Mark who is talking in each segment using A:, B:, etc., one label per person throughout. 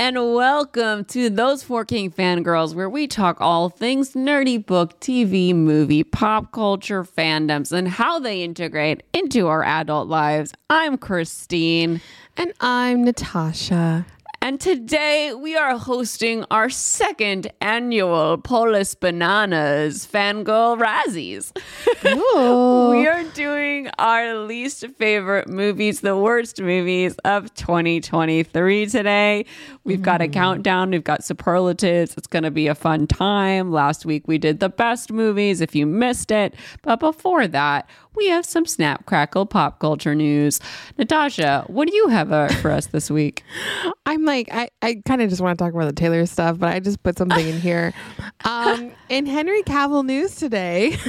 A: and welcome to Those Four King Fangirls, where we talk all things nerdy book, TV, movie, pop culture, fandoms, and how they integrate into our adult lives. I'm Christine.
B: And I'm Natasha.
A: And today we are hosting our second annual Polis Bananas Fangirl Razzies. We are doing our least favorite movies, the worst movies of 2023 today. We've got a countdown. We've got superlatives. It's going to be a fun time. Last week we did the best movies if you missed it. But before that, we have some snap crackle pop culture news. Natasha, what do you have for us this week?
B: I kind of just want to talk about the Taylor stuff, but I just put something in here. In Henry Cavill news today,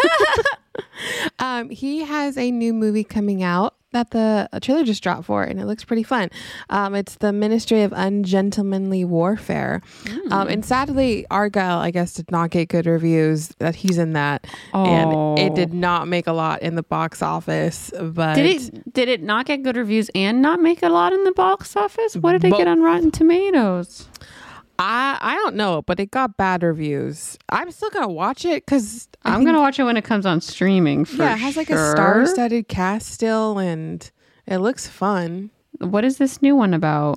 B: he has a new movie coming out that the trailer just dropped for, and it looks pretty fun. It's the Ministry of Ungentlemanly Warfare. And sadly, Argyle, I guess, did not get good reviews that he's in that. And it did not make a lot in the box office. But
A: did it not get good reviews and not make a lot in the box office? What did it get on Rotten Tomatoes?
B: I don't know, but it got bad reviews. I'm still gonna watch it because
A: I'm gonna watch it when it comes on streaming. It
B: has like a star-studded cast still, and it looks fun.
A: What is this new one about?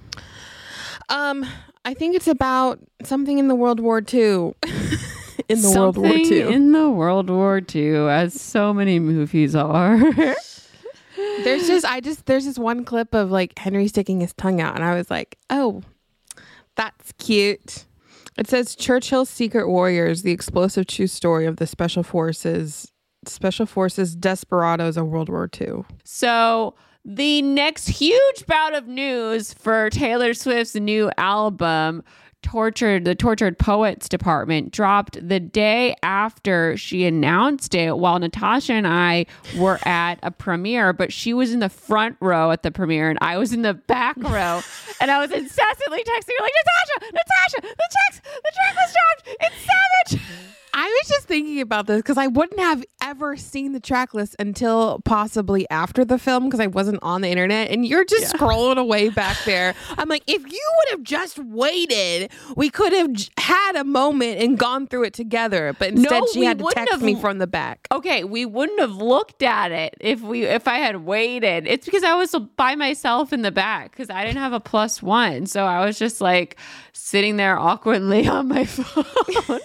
B: I think it's about something in the World War II. In the World War II,
A: as so many movies are.
B: There's this one clip of like Henry sticking his tongue out, and I was like, oh. That's cute. It says Churchill's Secret Warriors, the explosive true story of the Special Forces desperados of World War II.
A: So the next huge bout of news for Taylor Swift's new album, the Tortured Poets Department, dropped the day after she announced it, while Natasha and I were at a premiere, but she was in the front row at the premiere and I was in the back row, and I was incessantly texting her like, Natasha, the track was dropped. It's savage.
B: I was just thinking about this because I wouldn't have ever seen the track list until possibly after the film because I wasn't on the internet, and you're just scrolling away back there. I'm like, if you would have just waited, we could have had a moment and gone through it together. But instead, she had to text me from the back.
A: Okay, we wouldn't have looked at it if I had waited. It's because I was by myself in the back because I didn't have a +1, so I was just like sitting there awkwardly on my phone.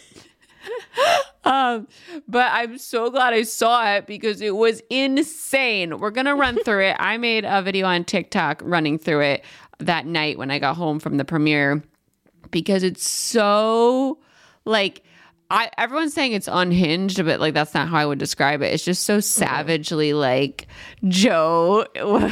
A: But I'm so glad I saw it because it was insane. We're gonna run through it. I made a video on TikTok running through it that night when I got home from the premiere because it's so like everyone's saying it's unhinged, but like that's not how I would describe it. It's just so savagely like Joe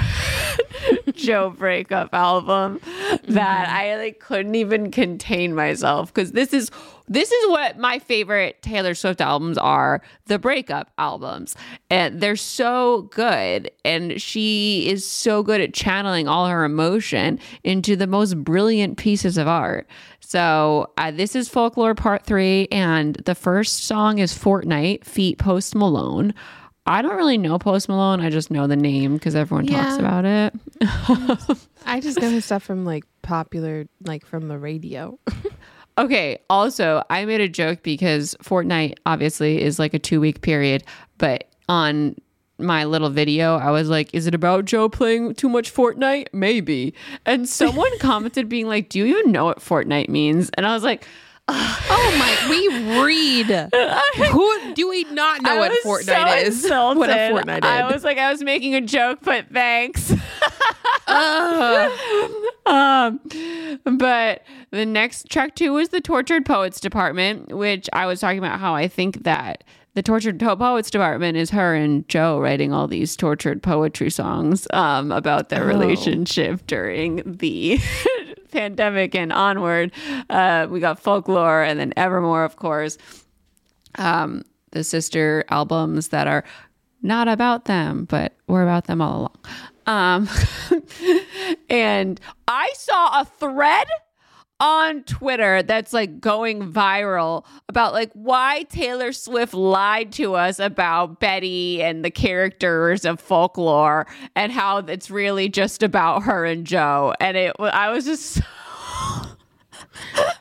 A: breakup album that I like couldn't even contain myself because this is what my favorite Taylor Swift albums are, the breakup albums. And they're so good. And she is so good at channeling all her emotion into the most brilliant pieces of art. So this is Folklore Part 3. And the first song is Fortnight, feat Post Malone. I don't really know Post Malone. I just know the name because everyone talks about it.
B: I just know his stuff from like popular, like from the radio.
A: Okay, also, I made a joke because Fortnite obviously is like a 2-week period, but on my little video, I was like, is it about Joe playing too much Fortnite? Maybe. And someone commented being like, do you even know what Fortnite means? And I was like,
B: oh my, we read. Who do we not know what Fortnite is?
A: What a Fortnite is. I was making a joke, but thanks. But the next track 2 was the Tortured Poets Department, which I was talking about how I think that the Tortured Poets Department is her and Joe writing all these tortured poetry songs about their relationship during the pandemic and onward. We got Folklore and then Evermore, of course. The sister albums that are not about them, but were about them all along. And I saw a thread on Twitter that's like going viral about like why Taylor Swift lied to us about Betty and the characters of Folklore and how it's really just about her and Joe. And I was just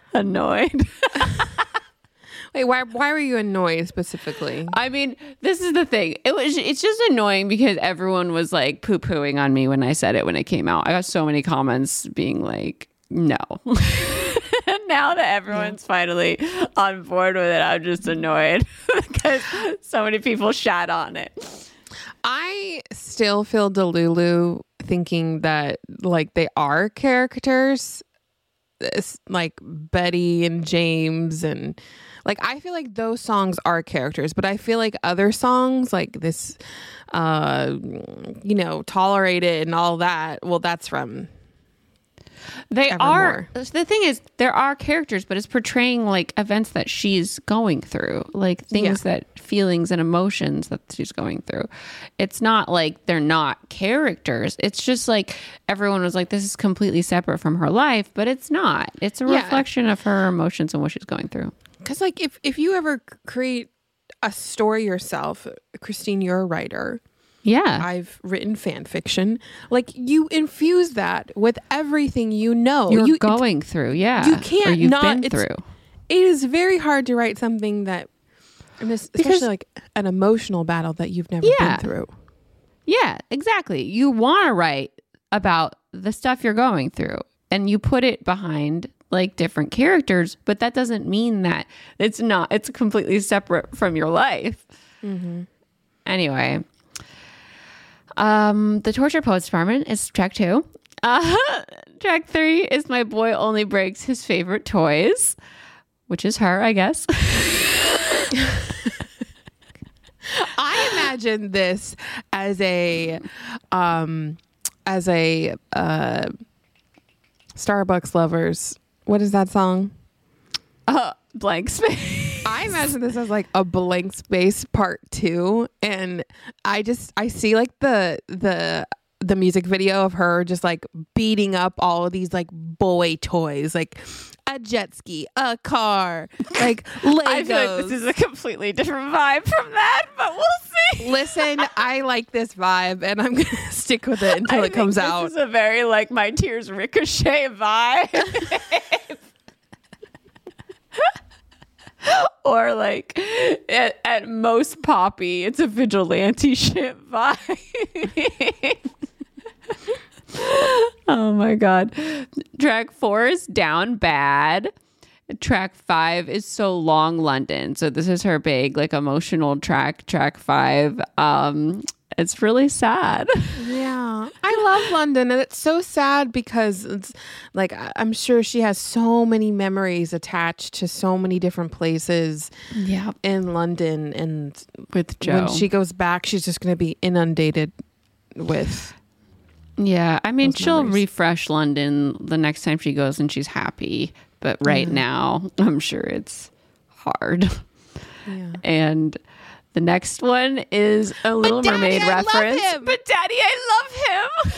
A: annoyed.
B: Wait, why were you annoyed specifically?
A: I mean, this is the thing. It's just annoying because everyone was like poo-pooing on me when I said it when it came out. I got so many comments being like, no. And now that everyone's finally on board with it, I'm just annoyed because so many people shat on it.
B: I still feel Delulu thinking that like they are characters, like Betty and James, and like I feel like those songs are characters, but I feel like other songs like this, Tolerate It and all that. Well, that's from.
A: They
B: Evermore.
A: are. The thing is, there are characters, but it's portraying like events that she's going through, like things that feelings and emotions that she's going through. It's not like they're not characters. It's just like everyone was like, this is completely separate from her life, but it's not. It's a reflection of her emotions and what she's going through.
B: Because like if you ever create a story yourself, Christine, you're a writer.
A: Yeah.
B: I've written fan fiction. Like you infuse that with everything
A: you're going through. Yeah.
B: You can't
A: or you've
B: not
A: been through.
B: It is very hard to write something that, especially like an emotional battle that you've never been through.
A: Yeah, exactly. You want to write about the stuff you're going through and you put it behind like different characters, but that doesn't mean that it's completely separate from your life. Mm-hmm. Anyway. The Tortured Poets Department is track 2. Track 3 is My Boy Only Breaks His Favorite Toys, which is her, I guess.
B: I imagine this as a Starbucks lovers. What is that song?
A: Blank Space.
B: I imagine this as like a Blank Space part 2, and I see like the music video of her just like beating up all of these like boy toys, like a jet ski, a car, like Legos.
A: I feel like this is a completely different vibe from that, but we'll see.
B: Listen, I like this vibe, and I'm gonna stick with it until it comes out.
A: This is a very like My Tears Ricochet vibe. Or like at most Poppy, it's a vigilante shit vibe. Oh my god. Track 4 is Down Bad. Track 5 is So Long London. So this is her big like emotional track 5. It's really sad.
B: Yeah. I love London, and it's so sad because it's like I'm sure she has so many memories attached to so many different places in London, and
A: with Joe.
B: When she goes back, she's just going to be inundated with
A: I mean, she'll refresh London the next time she goes and she's happy, but right now I'm sure it's hard. Yeah. And the next one is a Little Mermaid reference. But Daddy, I love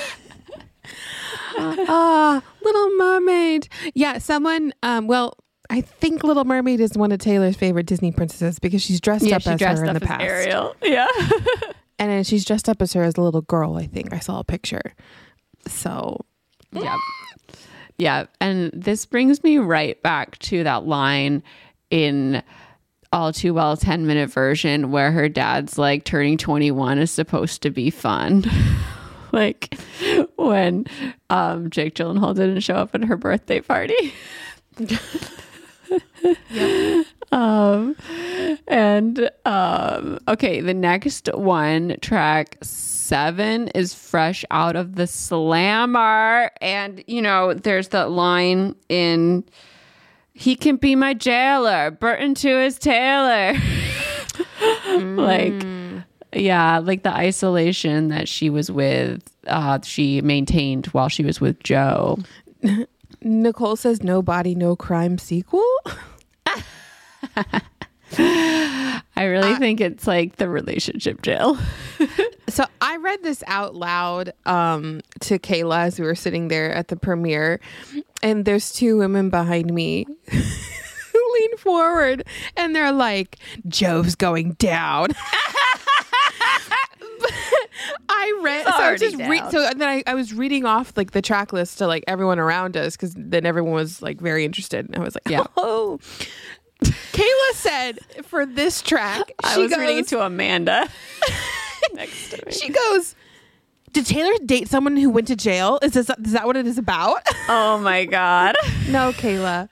A: him.
B: Little Mermaid. Yeah, someone, I think Little Mermaid is one of Taylor's favorite Disney princesses because she's dressed up as her in the past.
A: Ariel. Yeah.
B: And then she's dressed up as her as a little girl, I think. I saw a picture. So,
A: yeah. Yeah. And this brings me right back to that line in All Too Well 10-minute version where her dad's like turning 21 is supposed to be fun. Like when Jake Gyllenhaal didn't show up at her birthday party.
B: Yep.
A: Okay, the next one, track 7, is Fresh Out of the Slammer. And, there's that line in He Can Be My Jailer, Burton to His Tailor. Like the isolation that she was with, she maintained while she was with Joe.
B: Nicole says No Body, No Crime sequel.
A: I really think it's like the relationship jail.
B: So I read this out loud to Kayla as we were sitting there at the premiere, and there's 2 women behind me who lean forward and they're like, Joe's going down. I read.
A: Sorry,
B: I was just
A: down.
B: so then I was reading off like the track list to like everyone around us because then everyone was like very interested. And I was like,
A: Yeah.
B: oh. Kayla said for this track,
A: I was reading it to Amanda next to me.
B: She goes, did Taylor date someone who went to jail? Is that what it is about?
A: Oh my God.
B: No, Kayla.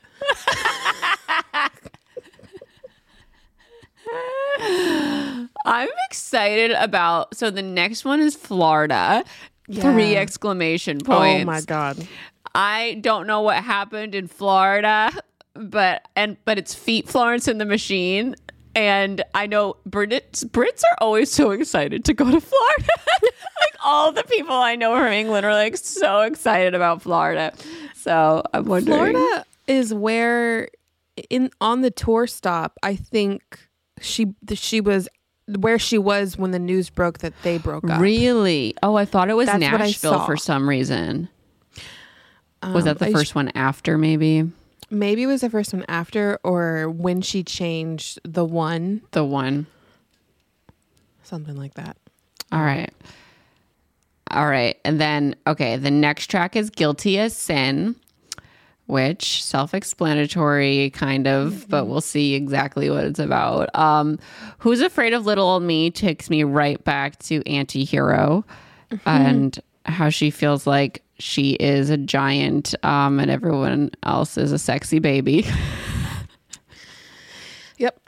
A: I'm excited about, so the next one is Florida.
B: Yeah.
A: 3 exclamation points.
B: Oh my God.
A: I don't know what happened in Florida, but it's Feet Florence and the Machine. And I know Brits are always so excited to go to Florida. Like all the people I know from England are like so excited about Florida. So I'm wondering.
B: Florida is where on the tour stop, I think she was where she was when the news broke that they broke up.
A: Really? Oh, I thought it was
B: That's what I
A: Nashville
B: saw.
A: for some reason. Was that the first one after maybe?
B: Maybe it was the first one after or when she changed the one.
A: The one.
B: Something like that.
A: All right. And then, okay, the next track is Guilty as Sin, which self-explanatory kind of, but we'll see exactly what it's about. Who's Afraid of Little Old Me takes me right back to Anti-Hero and how she feels like she is a giant and everyone else is a sexy baby.
B: Yep.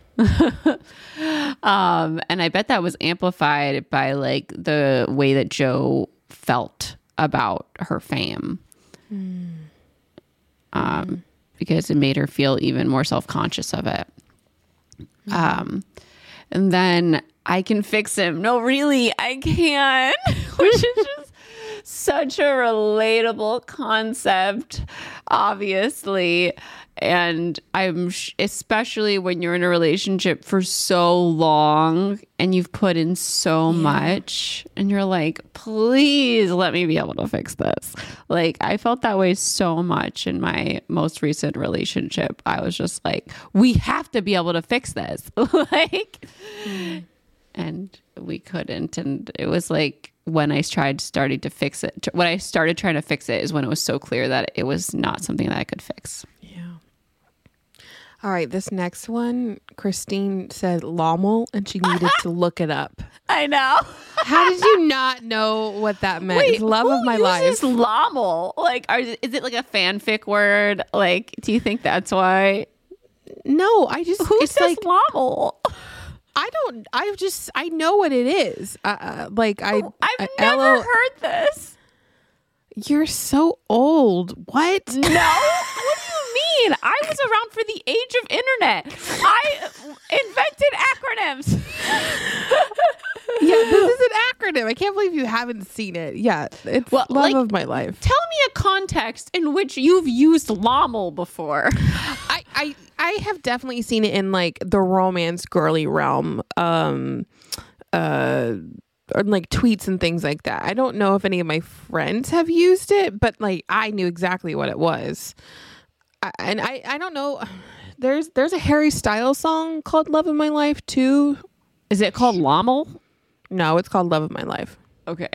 A: And I bet that was amplified by like the way that Joe felt about her fame. Because it made her feel even more self-conscious of it. And then I Can Fix Him. No, really, I can. Which is just such a relatable concept, obviously. And especially when you're in a relationship for so long and you've put in so much and you're like, please let me be able to fix this. Like I felt that way so much in my most recent relationship. I was just like, we have to be able to fix this. And we couldn't. And it was like when I started to fix it, when I started trying to fix it is when it was so clear that it was not something that I could fix.
B: All right, this next one, Christine said Lommel, and she needed to look it up.
A: I know.
B: How did you not know what that meant?
A: Wait,
B: It's love of my life.
A: Lommel? Like, is it like a fanfic word? Like, do you think that's why?
B: No,
A: Who
B: it's
A: says
B: like
A: Lommel?
B: I know what it is.
A: I've never heard this.
B: You're so old. What?
A: No. What do you mean? I was around for the age of internet. I invented acronyms.
B: Yeah, this is an acronym. I can't believe you haven't seen it. Yeah, it's love of my life.
A: Tell me a context in which you've used Lommel before.
B: I have definitely seen it in like the romance girly realm. Or like tweets and things like that. I don't know if any of my friends have used it, but like I knew exactly what it was. I don't know. There's a Harry Styles song called Love of My Life too.
A: Is it called Lommel?
B: No, it's called Love of My Life.
A: Okay.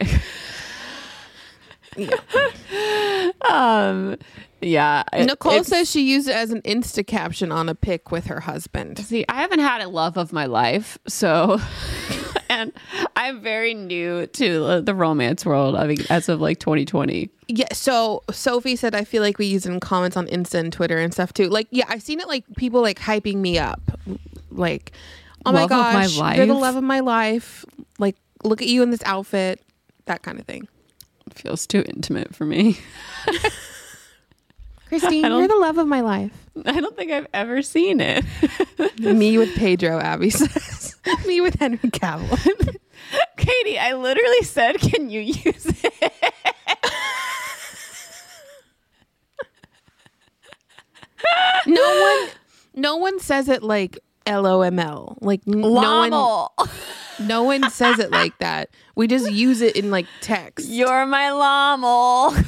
B: Yeah.
A: Yeah.
B: Nicole says she used it as an Insta caption on a pic with her husband.
A: See, I haven't had a love of my life, so and I'm very new to the romance world. I mean, as of like 2020.
B: Yeah. So Sophie said, I feel like we use it in comments on Insta and Twitter and stuff too. Like, yeah, I've seen it like people like hyping me up, like, oh my gosh, you're the love of my life. Like, look at you in this outfit, that kind of thing.
A: It feels too intimate for me.
B: Christine, you're the love of my life.
A: I don't think I've ever seen it.
B: Me with Pedro, Abby says. Me with Henry Cavill.
A: Katie, I literally said, can you use it?
B: No one says it like LOML. Like
A: Lommel.
B: No one says it like that. We just use it in like text.
A: You're my Lommel.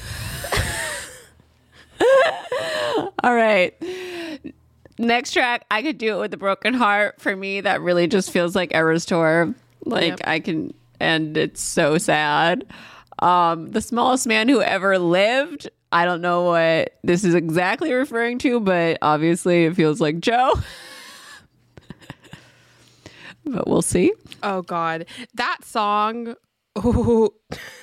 A: All right. Next track, I Could Do It With a Broken Heart. For me, that really just feels like Eras Tour. Like, yep. and it's so sad. The smallest man who ever lived. I don't know what this is exactly referring to, but obviously it feels like Joe. But we'll see.
B: Oh God, that song. Oh.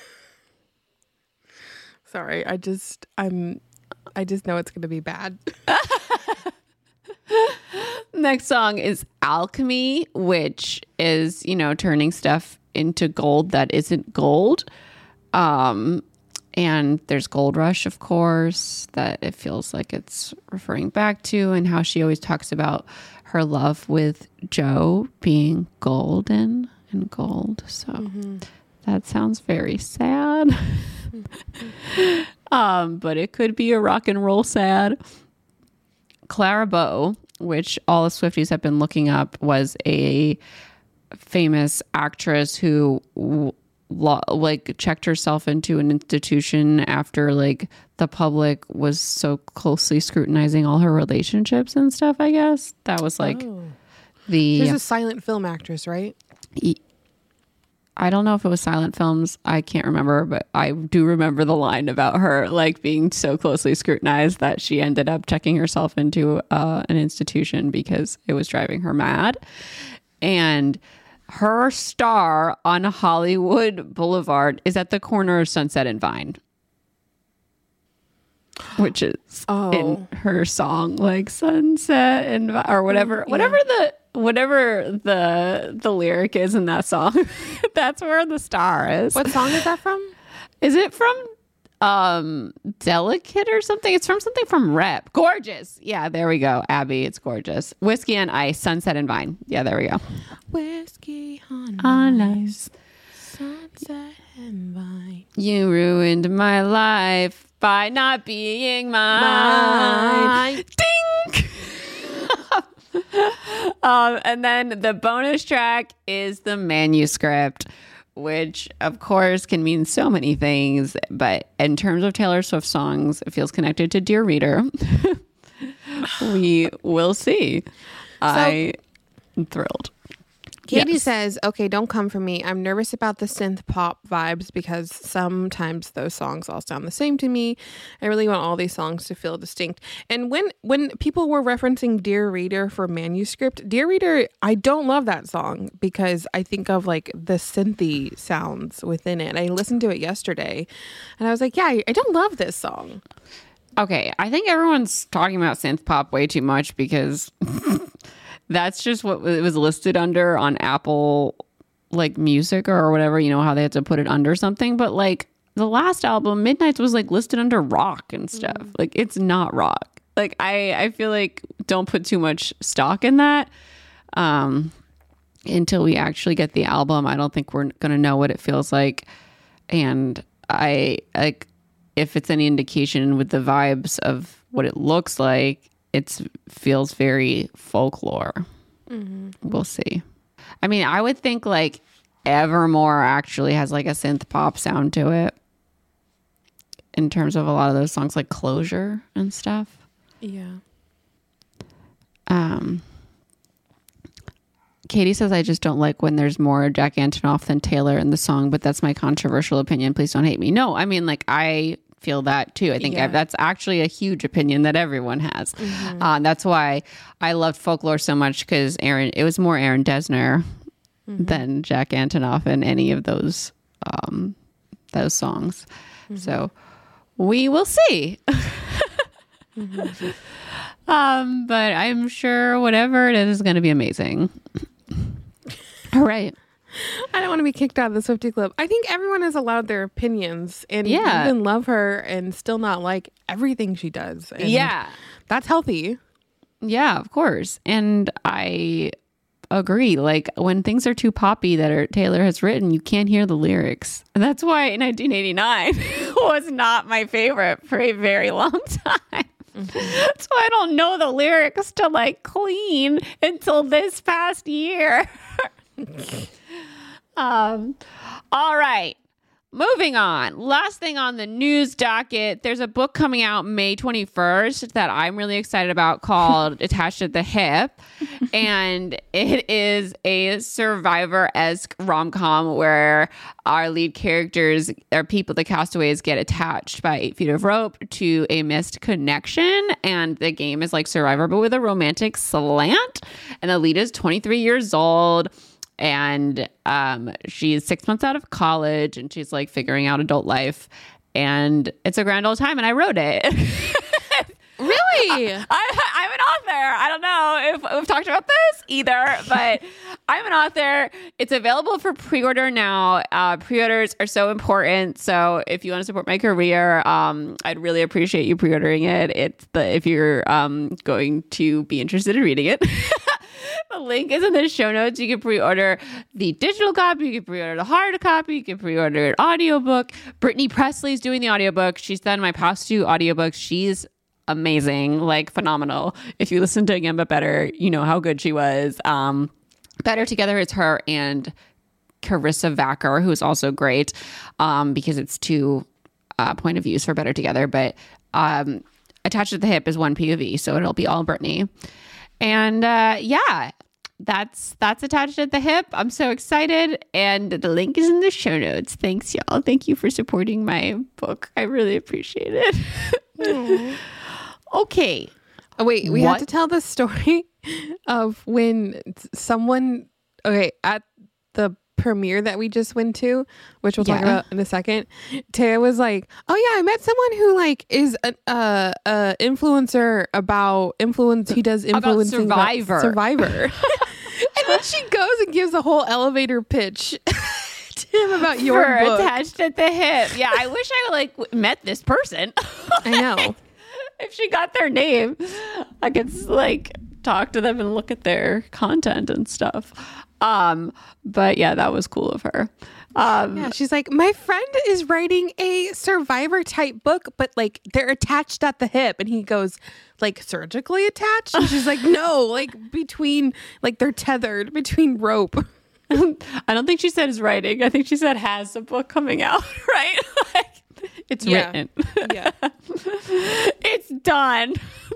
B: Sorry, I just know it's going to be bad.
A: Next song is Alchemy, which is, turning stuff into gold that isn't gold. And there's Gold Rush, of course, that it feels like it's referring back to, and how she always talks about her love with Joe being golden and gold. So that sounds very sad. But it could be a rock and roll sad. Clara Bow, which all the Swifties have been looking up, was a famous actress who checked herself into an institution after the public was so closely scrutinizing all her relationships and stuff. I guess that was
B: She's a silent film actress, right?
A: I don't know if it was silent films. I can't remember, but I do remember the line about her being so closely scrutinized that she ended up checking herself into an institution because it was driving her mad. And her star on Hollywood Boulevard is at the corner of Sunset and Vine, which is in her song, Sunset and Vine, or whatever the lyric is in that song. That's where the star is.
B: What song is that from?
A: Is it from Delicate or something? It's from something from Rep. Gorgeous. Yeah, there we go. Abby, it's gorgeous. Whiskey on Ice, Sunset and Vine. Yeah, there we go.
B: Whiskey on ice, sunset and vine.
A: You ruined my life by not being mine. Ding! And then the bonus track is the manuscript, which of course can mean so many things, but in terms of Taylor Swift songs, it feels connected to Dear Reader. We will see. I'm thrilled.
B: Katie says, okay, don't come for me. I'm nervous about the synth pop vibes because sometimes those songs all sound the same to me. I really want all these songs to feel distinct. And when people were referencing Dear Reader for manuscript, Dear Reader, I don't love that song because I think of the synthy sounds within it. I listened to it yesterday and I was like, yeah, I don't love this song.
A: Okay, I think everyone's talking about synth pop way too much because that's just what it was listed under on Apple Music or whatever, how they had to put it under something. But the last album, Midnights, was listed under rock and stuff. It's not rock. I feel don't put too much stock in that until we actually get the album. I don't think we're going to know what it feels like. And if it's any indication with the vibes of what it looks like, it feels very folklore. We'll see. I mean, I would think Evermore actually has a synth pop sound to it in terms of a lot of those songs, like Closure and stuff.
B: Yeah.
A: Katie says, I just don't like when there's more Jack Antonoff than Taylor in the song, but that's my controversial opinion. Please don't hate me. No, I mean, I feel that too. I think that's actually a huge opinion that everyone has. That's why I loved Folklore so much, because it was more Aaron Dessner than Jack Antonoff in any of those songs. So we will see. But I'm sure whatever it is going to be amazing. All right.
B: I don't want to be kicked out of the Swiftie Club. I think everyone is allowed their opinions, and you can love her and still not like everything she does. And that's healthy.
A: Yeah, of course. And I agree. When things are too poppy that Taylor has written, you can't hear the lyrics. And that's why 1989 was not my favorite for a very long time. That's why I don't know the lyrics to clean until this past year. All right. moving on. Last thing on the news docket, there's a book coming out May 21st that I'm really excited about called Attached at the Hip. And it is a Survivor-esque rom-com where our lead characters, our people, the castaways, get attached by 8 feet of rope to a missed connection. And the game is like Survivor, but with a romantic slant. And the lead is 23 years old. And she's 6 months out of college and she's like figuring out adult life. And it's a grand old time. And I wrote it.
B: Really?
A: I'm an author. I don't know if we've talked about this either, but I'm an author. It's available for pre-order now. Pre-orders are so important. So if you want to support my career, I'd really appreciate you pre-ordering it. If you're going to be interested in reading it. The link is in the show notes. You can pre-order the digital copy. You can pre-order the hard copy. You can pre-order an audiobook. Brittany Presley's doing the audiobook. She's done my past 2 audiobooks. She's amazing, like phenomenal. If you listen to Again But Better, you know how good she was. Better Together, it's her and Carissa Vacker, who's also great because it's 2 point of views for Better Together. But Attached at the Hip is 1 POV, so it'll be all Brittany. And that's Attached at the Hip. I'm so excited. And the link is in the show notes. Thanks, y'all. Thank you for supporting my book. I really appreciate it. Okay.
B: Oh, wait, we have to tell the story of when someone, at the premiere that we just went to, which we'll talk about in a second, Taya was like, oh yeah, I met someone who like is an influencer about influence. He does influencing about Survivor. And then she goes and gives a whole elevator pitch to him about your book.
A: Attached at the Hip. Yeah, I wish I like met this person.
B: I know.
A: If she got their name, I could like talk to them and look at their content and stuff. But yeah, that was cool of her.
B: Yeah, she's like, my friend is writing a Survivor type book, but like they're attached at the hip. And he goes, like surgically attached? And she's like, no, like between, like they're tethered between rope.
A: I don't think she said is writing. I think she said has a book coming out, right? Like, it's written.
B: Yeah.
A: It's done.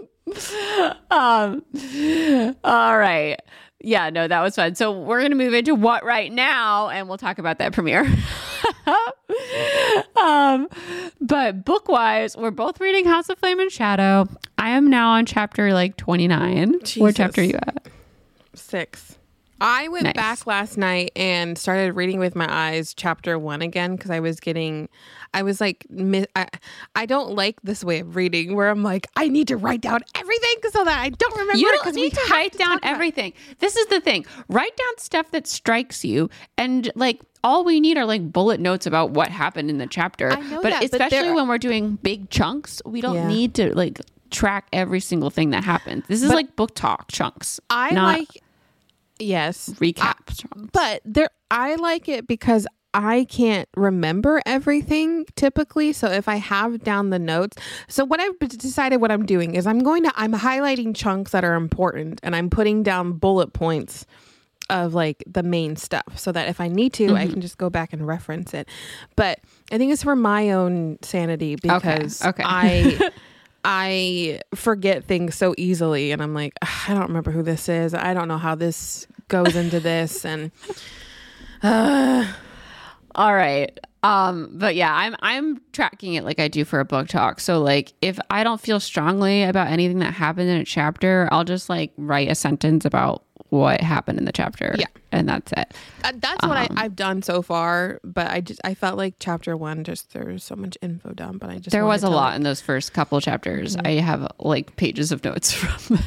A: All right. Yeah, no, that was fun. So we're going to move into what right now, and we'll talk about that premiere. But book-wise, we're both reading House of Flame and Shadow. I am now on chapter like 29.
B: Jesus.
A: What chapter are you at?
B: 6. I went back last night and started reading with my eyes chapter 1 again because I was like, I don't like this way of reading where I'm like, I need to write down everything so that I don't remember.
A: You don't need to write down everything. This is the thing. Write down stuff that strikes you, and like all we need are like bullet notes about what happened in the chapter.
B: I know
A: but
B: that,
A: especially when we're doing big chunks, we don't need to like track every single thing that happened. This is like book talk chunks.
B: Yes.
A: Recap.
B: But I like it because I can't remember everything typically. So if I have down the notes. So what I've decided what I'm doing is I'm highlighting chunks that are important and I'm putting down bullet points of like the main stuff so that if I need to, I can just go back and reference it. But I think it's for my own sanity because I forget things so easily and I'm like, I don't remember who this is. I don't know how this goes into this. And
A: all right. But yeah, I'm tracking it like I do for a book talk. So like if I don't feel strongly about anything that happened in a chapter, I'll just like write a sentence about what happened in the chapter. Yeah. And that's it.
B: That's what I've done so far. But I felt like chapter 1, there was so much info down, but there
A: was a lot in those first couple chapters. Mm-hmm. I have like pages of notes from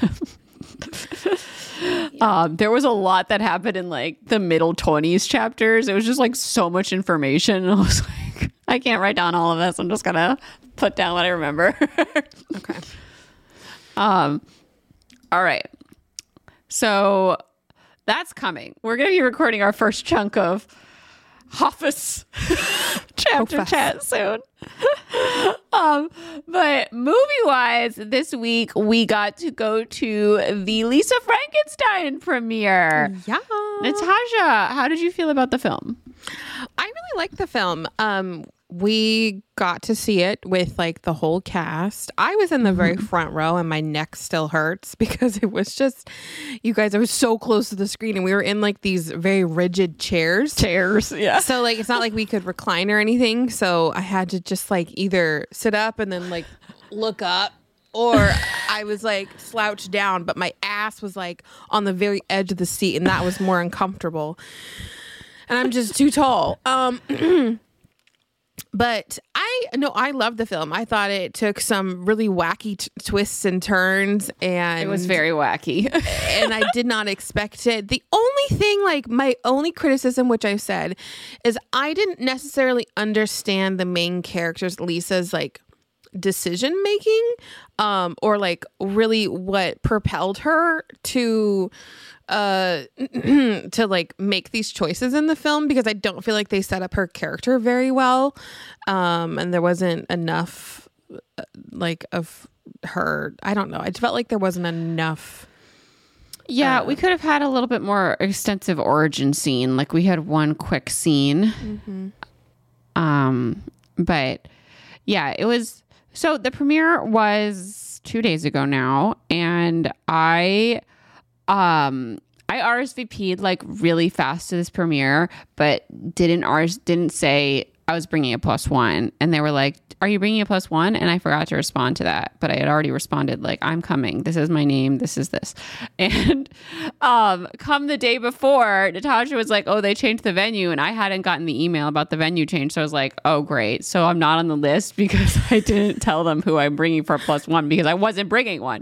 A: them. There was a lot that happened in like the middle 20s chapters. It was just like so much information. I was like, I can't write down all of this. I'm just going to put down what I remember.
B: Okay.
A: All right. So that's coming. We're going to be recording our first chunk of Office chapter chat soon. But movie-wise, this week we got to go to the Lisa Frankenstein premiere.
B: Yeah.
A: Natasha, how did you feel about the film?
B: I really like the film. We got to see it with like the whole cast. I was in the very front row and my neck still hurts because it was just, you guys, I was so close to the screen and we were in like these very rigid chairs.
A: Yeah.
B: So like, it's not like we could recline or anything. So I had to just like either sit up and then like look up, or I was like slouched down, but my ass was like on the very edge of the seat and that was more uncomfortable. And I'm just too tall. But I loved the film. I thought it took some really wacky twists and turns, and
A: it was very wacky.
B: And I did not expect it. The only thing, like my only criticism, which I've said, is I didn't necessarily understand the main character's, Lisa's, like decision making, or like really what propelled her to to like make these choices in the film, because I don't feel like they set up her character very well, and there wasn't enough like of her. I don't know, I felt like there wasn't enough.
A: Yeah, we could have had a little bit more extensive origin scene. Like we had one quick scene. But yeah, it was, so the premiere was 2 days ago now, and I RSVP'd like really fast to this premiere, but didn't say I was bringing a +1, and they were like, "Are you bringing a +1?" And I forgot to respond to that, but I had already responded like, "I'm coming. This is my name. This is this." And come the day before, Natasha was like, "Oh, they changed the venue," and I hadn't gotten the email about the venue change, so I was like, "Oh, great. So I'm not on the list because I didn't tell them who I'm bringing for a +1 because I wasn't bringing one."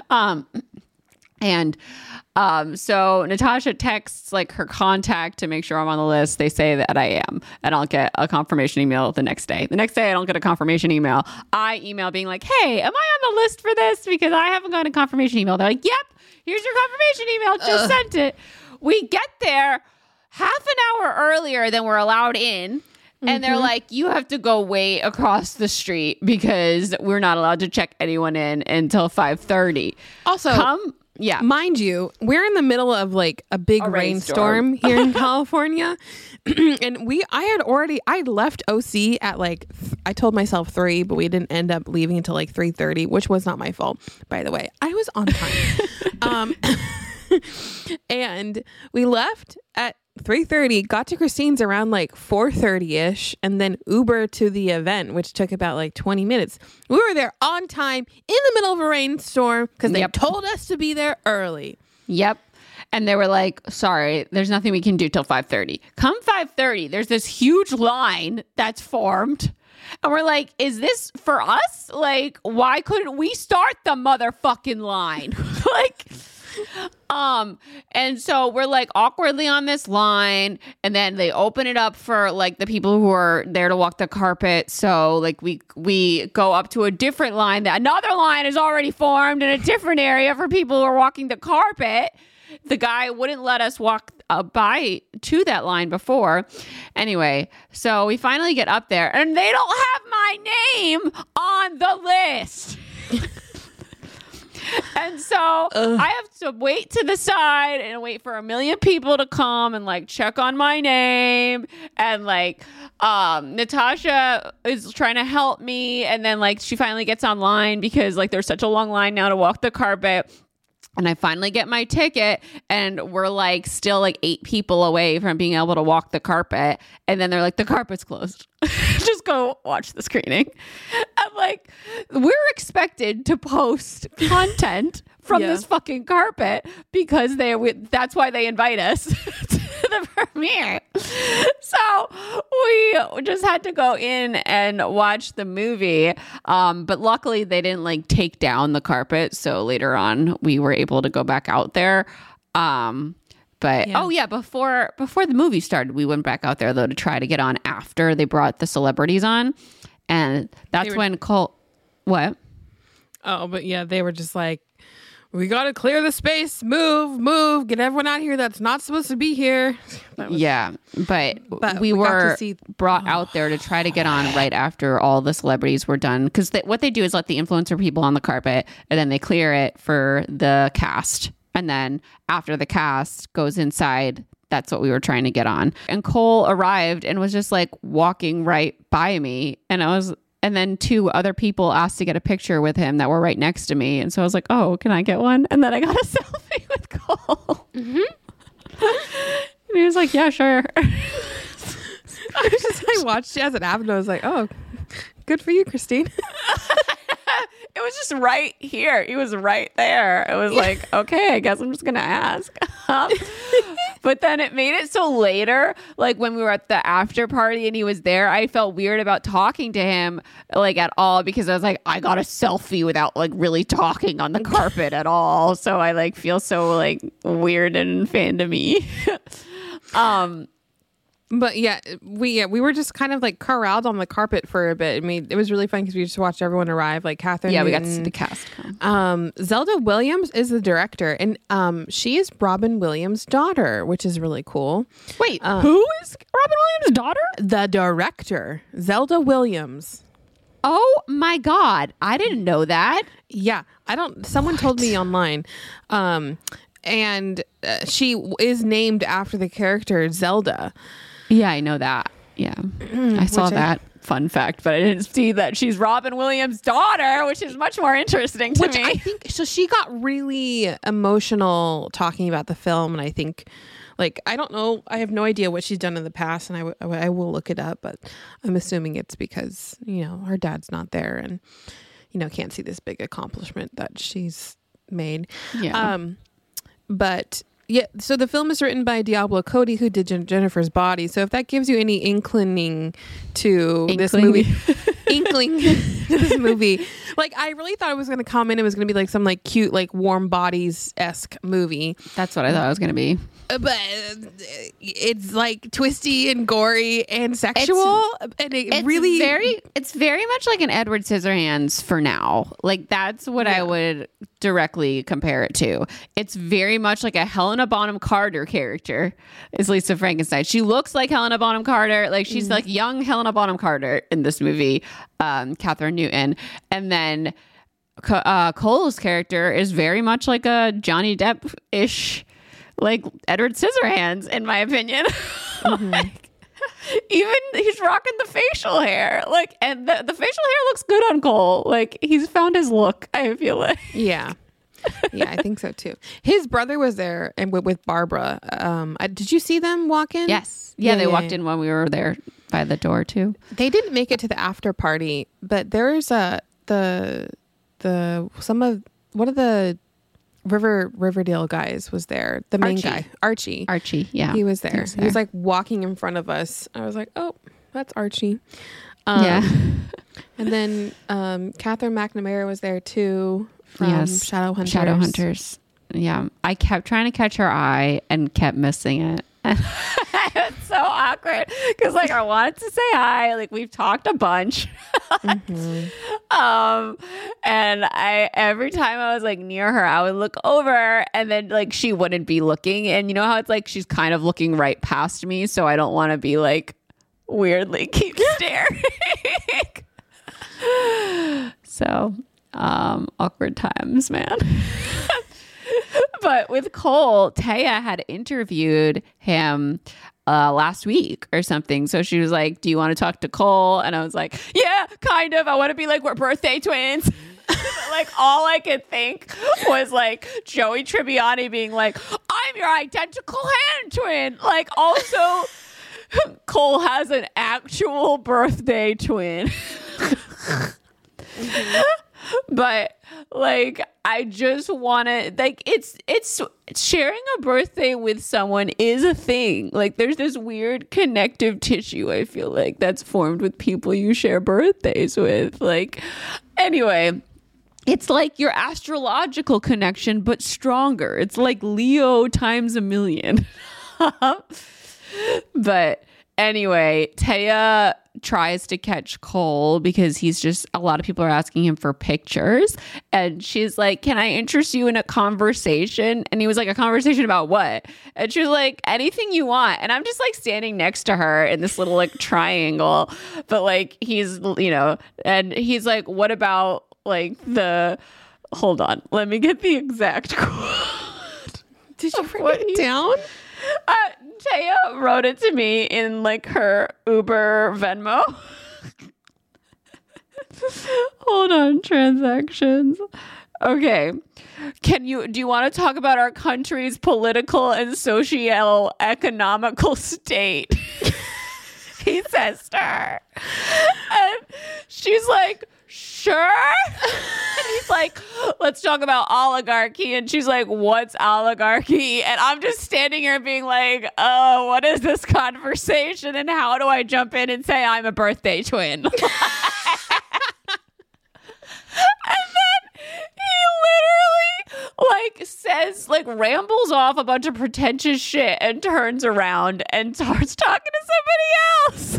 A: So Natasha texts like her contact to make sure I'm on the list. They say that I am, and I'll get a confirmation email the next day. The next day, I don't get a confirmation email. I email being like, "Hey, am I on the list for this? Because I haven't gotten a confirmation email." They're like, "Yep, here's your confirmation email. Just sent it." We get there half an hour earlier than we're allowed in. And they're like, "You have to go wait across the street because we're not allowed to check anyone in until 5:30.
B: Also,
A: yeah.
B: Mind you, we're in the middle of like a big rainstorm here in California. And I left OC at like, I told myself 3, but we didn't end up leaving until like 3:30, which was not my fault, by the way. I was on time. And we left at 3:30, got to Christine's around like 4:30ish, and then Uber to the event, which took about like 20 minutes. We were there on time in the middle of a rainstorm because they told us to be there early.
A: Yep. And they were like, "Sorry, there's nothing we can do till 5:30. Come 5:30, there's this huge line that's formed." And we're like, "Is this for us? Like, why couldn't we start the motherfucking line?" Like, and so we're like awkwardly on this line, and then they open it up for like the people who are there to walk the carpet. So like we go up to a different line, that another line is already formed in a different area for people who are walking the carpet. The guy wouldn't let us walk by to that line before. Anyway, so we finally get up there, and they don't have my name on the list. And so I have to wait to the side and wait for 1 million people to come and like check on my name. And like Natasha is trying to help me, and then like she finally gets online because like there's such a long line now to walk the carpet. And I finally get my ticket, and we're like still like 8 people away from being able to walk the carpet. And then they're like, "The carpet's closed. Just go watch the screening." I'm like, we're expected to post content from this fucking carpet because that's why they invite us to the premiere. So we just had to go in and watch the movie. But luckily they didn't like take down the carpet. So later on we were able to go back out there. But before the movie started, we went back out there though to try to get on after they brought the celebrities on. And that's when Cole, what?
B: Oh, but yeah, they were just like, "We got to clear the space, move, get everyone out here that's not supposed to be here."
A: But we were brought out there to try to get on right after all the celebrities were done. Because what they do is let the influencer people on the carpet, and then they clear it for the cast. And then after the cast goes inside, that's what we were trying to get on. And Cole arrived and was just like walking right by me. And then 2 other people asked to get a picture with him that were right next to me. And so I was like, oh, can I get one? And then I got a selfie with Cole. Mm-hmm. And he was like, yeah, sure.
B: I watched it as it happened. I was like, oh, good for you, Christine.
A: It was just right here. He was right there. It was like, okay, I guess I'm just going to ask. But then it made it so later, like when we were at the after party and he was there, I felt weird about talking to him like at all, because I was like, I got a selfie without like really talking on the carpet at all. So I like feel so like weird and fandom-y.
B: But yeah, we were just kind of like corralled on the carpet for a bit. I mean, it was really fun because we just watched everyone arrive, like Catherine.
A: Yeah,
B: Newton.
A: we got to see the cast.
B: Zelda Williams is the director, and she is Robin Williams' daughter, which is really cool.
A: Wait, who is Robin Williams' daughter?
B: The director, Zelda Williams.
A: Oh my God, I didn't know that.
B: Yeah, someone told me online. And she is named after the character Zelda.
A: Yeah, I know that. Yeah, I saw that fun fact, but I didn't see that she's Robin Williams' daughter, which is much more interesting to me.
B: I think so. She got really emotional talking about the film, and I think, like, I don't know, I have no idea what she's done in the past, and I will look it up, but I'm assuming it's because her dad's not there, and can't see this big accomplishment that she's made.
A: Yeah.
B: But yeah, so the film is written by Diablo Cody, who did Jennifer's Body. So if that gives you any inkling to this movie, like I really thought it was going to come in. It was going to be like some like cute, like Warm Bodies-esque movie.
A: That's what I thought it was going to be.
B: But it's like twisty and gory and sexual,
A: it's very much like an Edward Scissorhands for now. Like that's what I would directly compare it to. It's very much like a Helena Bonham Carter character is Lisa Frankenstein. She looks like Helena Bonham Carter. Like she's like young Helena Bonham Carter in this movie, Catherine Newton. And then Cole's character is very much like a Johnny Depp-ish, like Edward Scissorhands, in my opinion. Like, even he's rocking the facial hair, like, and the facial hair looks good on Cole. Like he's found his look, I feel like.
B: Yeah, I think so too. His brother was there, and with Barbara. Did you see them walk in?
A: Yes. Yeah, they walked in when we were there by the door too.
B: They didn't make it to the after party, but there's one of the Riverdale guys was there. The main guy, Archie.
A: Yeah,
B: he was there. He was like walking in front of us. I was like, oh, that's Archie.
A: Yeah.
B: And then Catherine McNamara was there too from Shadowhunters.
A: Yeah, I kept trying to catch her eye and kept missing it. It's so awkward because like I wanted to say hi, like we've talked a bunch. And I every time I was like near her, I would look over and then like she wouldn't be looking, and you know how it's like she's kind of looking right past me, so I don't want to be like weirdly keep staring. So awkward times, man. But with Cole, Taya had interviewed him last week or something. So she was like, do you want to talk to Cole? And I was like, yeah, kind of. I want to be like, we're birthday twins. Like all I could think was like Joey Tribbiani being like, I'm your identical hand twin. Like also Cole has an actual birthday twin. But like I just want to like it's sharing a birthday with someone is a thing. Like there's this weird connective tissue I feel like that's formed with people you share birthdays with. Like anyway, it's like your astrological connection but stronger. It's like Leo times a million. But anyway, Taya tries to catch Cole because he's just, a lot of people are asking him for pictures, and she's like, can I interest you in a conversation? And he was like, a conversation about what? And she was like, anything you want. And I'm just like standing next to her in this little like triangle, but like he's, you know, and he's like, what about like hold on, let me get the exact quote.
B: Did you write it down?
A: Taya wrote it to me in like her Uber Venmo. Hold on, transactions. Okay. Do you want to talk about our country's political and socio-economical state? He says to her. And she's like, sure. And he's like, let's talk about oligarchy. And she's like, what's oligarchy? And I'm just standing here being like, oh, what is this conversation? And how do I jump in and say I'm a birthday twin? And then he literally says, rambles off a bunch of pretentious shit and turns around and starts talking to somebody else.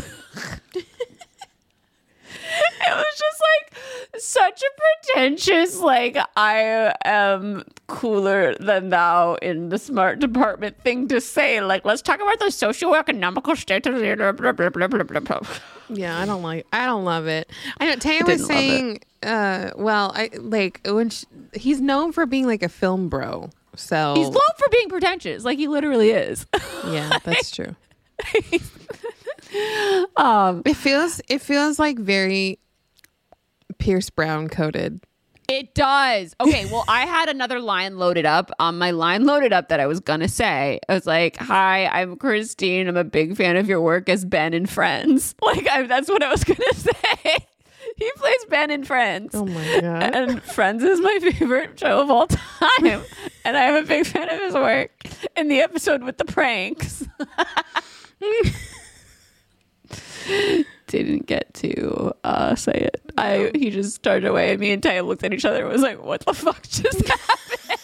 A: It was just such a pretentious, I am cooler than thou in the smart department thing to say. Let's talk about the socioeconomical state of the.
B: Yeah, I don't love it. I know Taya was saying, he's known for being a film bro. So
A: he's known for being pretentious. He literally is.
B: Yeah, that's true. It feels like very Pierce Brown coded.
A: It does. Okay, well, I had another line loaded up. My line loaded up that I was gonna say. I was like, "Hi, I'm Christine. I'm a big fan of your work as Ben in Friends." That's what I was gonna say. He plays Ben in Friends.
B: Oh my god!
A: And Friends is my favorite show of all time, and I'm a big fan of his work. In the episode with the pranks. Didn't get to say it. He just started away, and me and Taya looked at each other and was like, what the fuck just happened?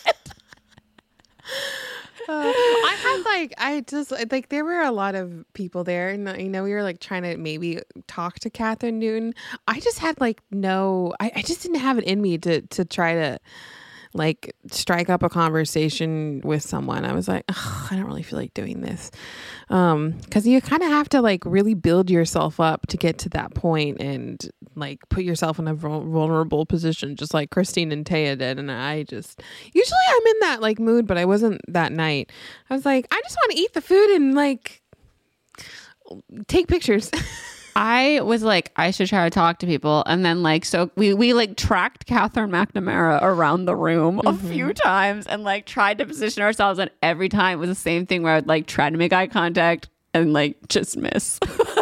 B: There were a lot of people there, and we were trying to maybe talk to Catherine Newton. I just had I just didn't have it in me to try to strike up a conversation with someone. I was like, I don't really feel like doing this. Because you kind of have to really build yourself up to get to that point and put yourself in a vulnerable position, just like Christine and Taya did. And usually I'm in that mood, but I wasn't that night. I was like, I just want to eat the food and take pictures.
A: I was like, I should try to talk to people. And then so we tracked Catherine McNamara around the room a few times and tried to position ourselves. And every time it was the same thing where I would try to make eye contact and just miss.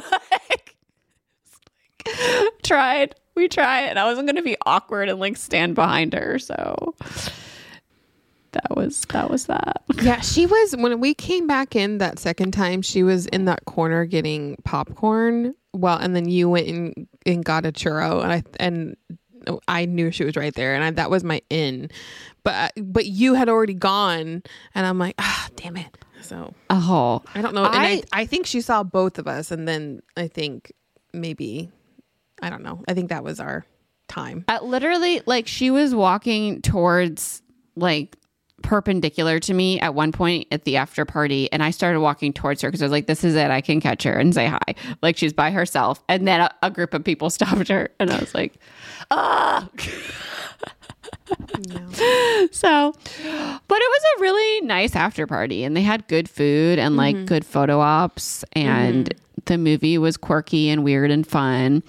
A: We tried. And I wasn't going to be awkward and stand behind her. So that was that.
B: Yeah, she was, when we came back in that second time, she was in that corner getting popcorn. Well, and then you went and got a churro, and I knew she was right there, and that was my in. But you had already gone, and I'm like, damn it. So
A: I
B: don't know. And I think she saw both of us, and then I think maybe, I don't know. I think that was our time.
A: Literally, she was walking towards perpendicular to me at one point at the after party, and I started walking towards her because I was like, this is it, I can catch her and say hi. She's by herself, and then a group of people stopped her, and I was like, No. So, but it was a really nice after party, and they had good food and good photo ops, and the movie was quirky and weird and fun.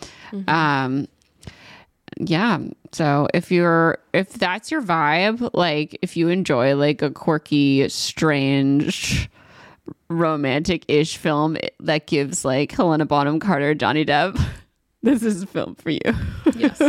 A: Yeah. So if that's your vibe, if you enjoy a quirky, strange, romantic-ish film that gives Helena Bonham Carter, Johnny Depp, this is a film for you.
B: Yes.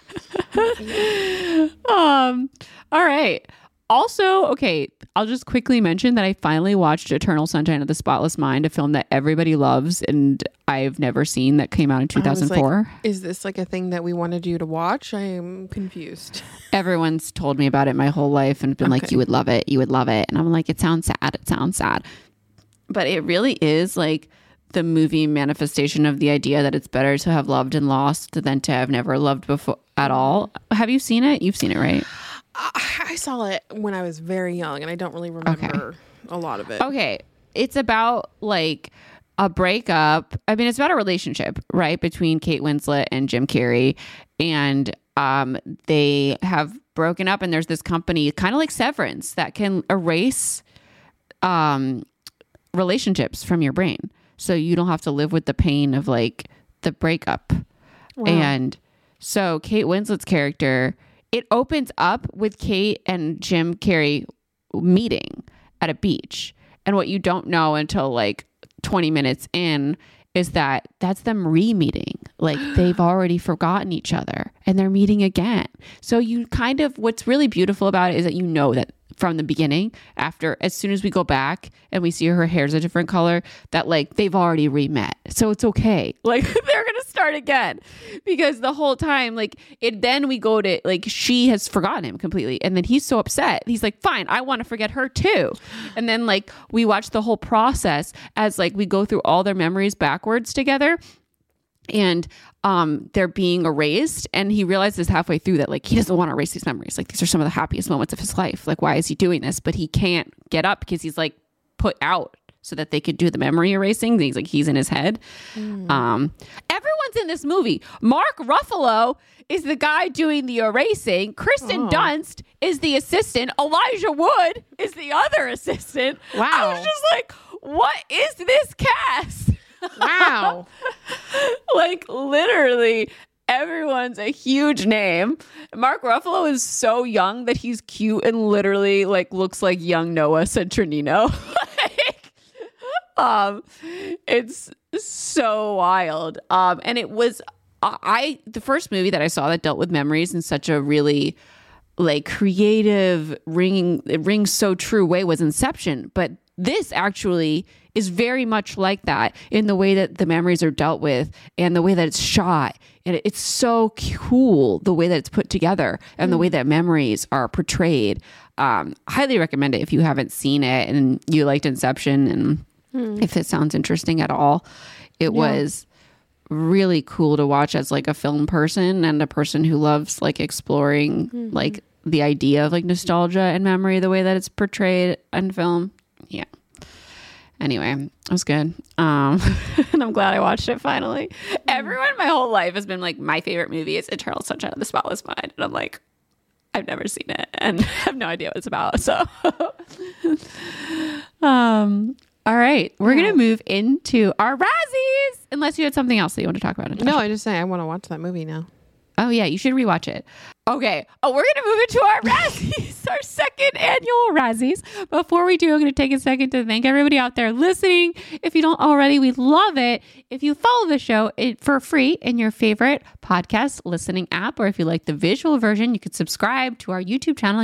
A: All right. Also, okay, I'll just quickly mention that I finally watched Eternal Sunshine of the Spotless Mind, a film that everybody loves and I've never seen, that came out in 2004.
B: Is this a thing that we wanted you to watch? I am confused.
A: Everyone's told me about it my whole life and been like, you would love it. You would love it. And I'm like, it sounds sad. It sounds sad. But it really is the movie manifestation of the idea that it's better to have loved and lost than to have never loved before at all. Have you seen it? You've seen it, right?
B: I saw it when I was very young, and I don't really remember a lot of it.
A: Okay. It's about a breakup. I mean, it's about a relationship, right, between Kate Winslet and Jim Carrey. And they have broken up, and there's this company, kind of like Severance, that can erase relationships from your brain. So you don't have to live with the pain of like the breakup. Wow. And so Kate Winslet's character, it opens up with Kate and Jim Carrey meeting at a beach. And what you don't know until like 20 minutes in is that that's them re-meeting. Like they've already forgotten each other and they're meeting again. So you kind of, what's really beautiful about it is that you know that from the beginning, after, as soon as we go back and we see her hair's a different color, that like they've already re-met. So it's okay. Like they're going to start again, because the whole time, like it, then we go to like, she has forgotten him completely. And then he's so upset. He's like, fine, I want to forget her too. And then like we watch the whole process as like we go through all their memories backwards together. And they're being erased, and he realizes halfway through that like he doesn't want to erase these memories. Like these are some of the happiest moments of his life. Like why is he doing this? But he can't get up because he's like put out so that they could do the memory erasing. He's like, he's in his head. Everyone's in this movie. Mark Ruffalo is the guy doing the erasing. Kristen Dunst is the assistant. Elijah Wood is the other assistant.
B: Wow.
A: I was just like, what is this cast?
B: Wow.
A: Like literally everyone's a huge name. Mark Ruffalo is so young that he's cute and literally like looks like young Noah Centineo. It's so wild. And it was the first movie that I saw that dealt with memories in such a really like creative, it rings so true way was Inception. But this actually is very much like that in the way that the memories are dealt with and the way that it's shot. And it's so cool the way that it's put together and the way that memories are portrayed. Highly recommend it if you haven't seen it and you liked Inception, and if it sounds interesting at all. It was really cool to watch as like a film person and a person who loves like exploring like the idea of like nostalgia and memory, the way that it's portrayed in film. Yeah. Anyway, it was good. And I'm glad I watched it finally. Everyone my whole life has been like, my favorite movie is Eternal Sunshine of the Spotless Mind. And I'm like, I've never seen it and have no idea what it's about. So, all right, we're going to move into our Razzies. Unless you had something else that you want to talk about, Natasha.
B: No, I just say I want to watch that movie now.
A: Oh, yeah, you should rewatch it. Okay. Oh, we're going to move into our Razzies, our second annual Razzies. Before we do, I'm going to take a second to thank everybody out there listening. If you don't already, we love it if you follow the show for free in your favorite podcast listening app, or if you like the visual version, you could subscribe to our YouTube channel,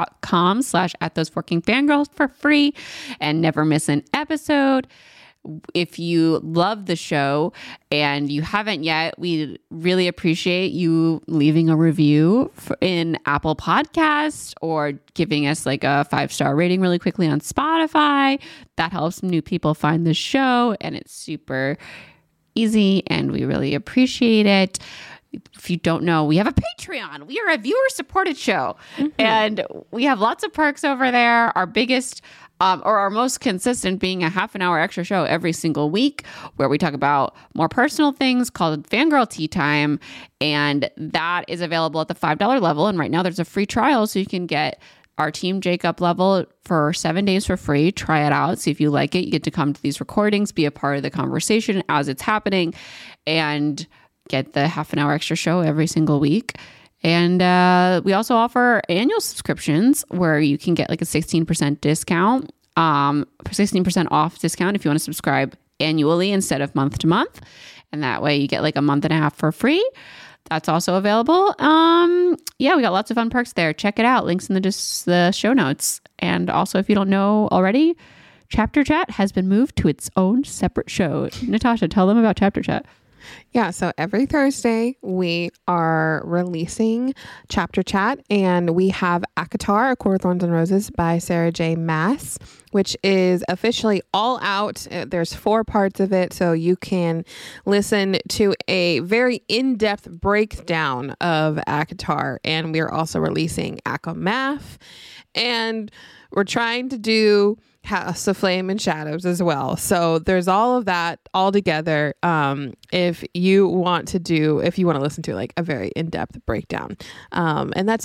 A: youtube.com/@those4kingfangirls for free and never miss an episode. If you love the show and you haven't yet, we really appreciate you leaving a review in Apple Podcasts or giving us like a 5-star rating really quickly on Spotify. That helps new people find the show, and it's super easy and we really appreciate it. If you don't know, we have a Patreon. We are a viewer-supported show, and we have lots of perks over there. Our biggest or our most consistent being a half an hour extra show every single week where we talk about more personal things called Fangirl Tea Time. And that is available at the $5 level. And right now there's a free trial, so you can get our Team Jacob level for 7 days for free. Try it out. See if you like it. You get to come to these recordings, be a part of the conversation as it's happening, and get the half an hour extra show every single week. And we also offer annual subscriptions where you can get like a 16% discount, 16% off discount if you want to subscribe annually instead of month to month. And that way you get like a month and a half for free. That's also available. Yeah, we got lots of fun perks there. Check it out. Links in the show notes. And also, if you don't know already, Chapter Chat has been moved to its own separate show. Natasha, tell them about Chapter Chat.
B: Yeah, so every Thursday we are releasing Chapter Chat, and we have ACOTAR, A Court of Thorns and Roses by Sarah J. Maas, which is officially all out. There's 4 parts of it, so you can listen to a very in-depth breakdown of ACOTAR, and we're also releasing ACOMAF, and we're trying to do House of Flame and Shadows as well. So there's all of that all together. If you want to listen to like a very in-depth breakdown. And that's out every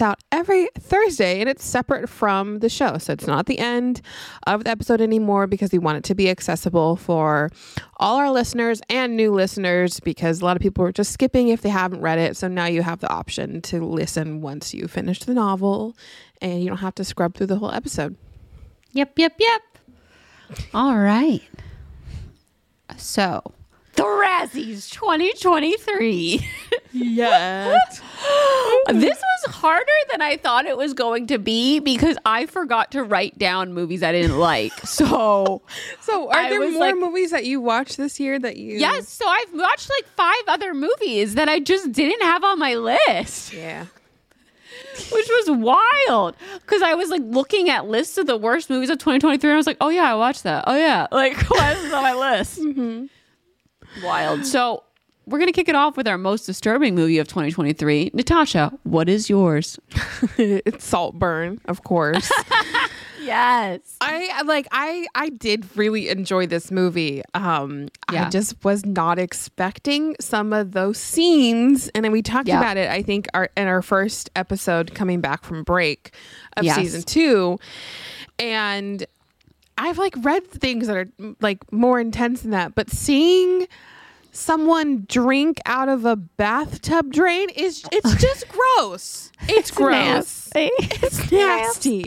B: every Thursday, and it's separate from the show. So it's not the end of the episode anymore because we want it to be accessible for all our listeners and new listeners, because a lot of people are just skipping if they haven't read it. So now you have the option to listen once you finish the novel, and you don't have to scrub through the whole episode.
A: Yep. All right. So, the Razzies 2023.
B: Yes.
A: This was harder than I thought it was going to be because I forgot to write down movies I didn't like. So
B: are there more movies that you watched this year that you...
A: Yes. So I've watched like 5 other movies that I just didn't have on my list.
B: Yeah.
A: Which was wild because I was like looking at lists of the worst movies of 2023 and I was like, oh yeah, I watched that. Oh yeah. Like, why is this on my list? Mm-hmm. Wild. So we're going to kick it off with our most disturbing movie of 2023. Natasha, what is yours?
B: It's Saltburn, of course.
A: Yes.
B: I did really enjoy this movie. I just was not expecting some of those scenes. And then we talked about it, I think, in our first episode coming back from break of season 2. And I've like read things that are like more intense than that, but seeing someone drink out of a bathtub drain it's just gross. It's gross.
A: Nasty.
B: It's nasty.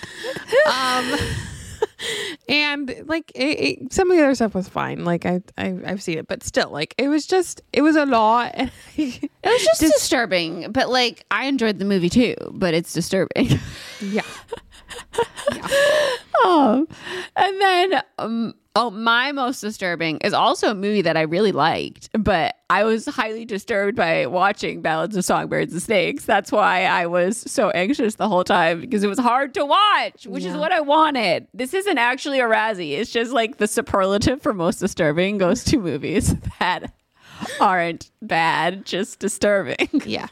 B: And like some of the other stuff was fine. Like I've seen it, but still, like it was a lot. And
A: it was just disturbing. But like I enjoyed the movie too. But it's disturbing.
B: Yeah.
A: And then my most disturbing is also a movie that I really liked, but I was highly disturbed by watching Ballads of Songbirds and Snakes. That's why I was so anxious the whole time, because it was hard to watch, which is what I wanted. This isn't actually a Razzie. It's just like the superlative for most disturbing goes to movies that aren't bad, just disturbing.
B: Yeah.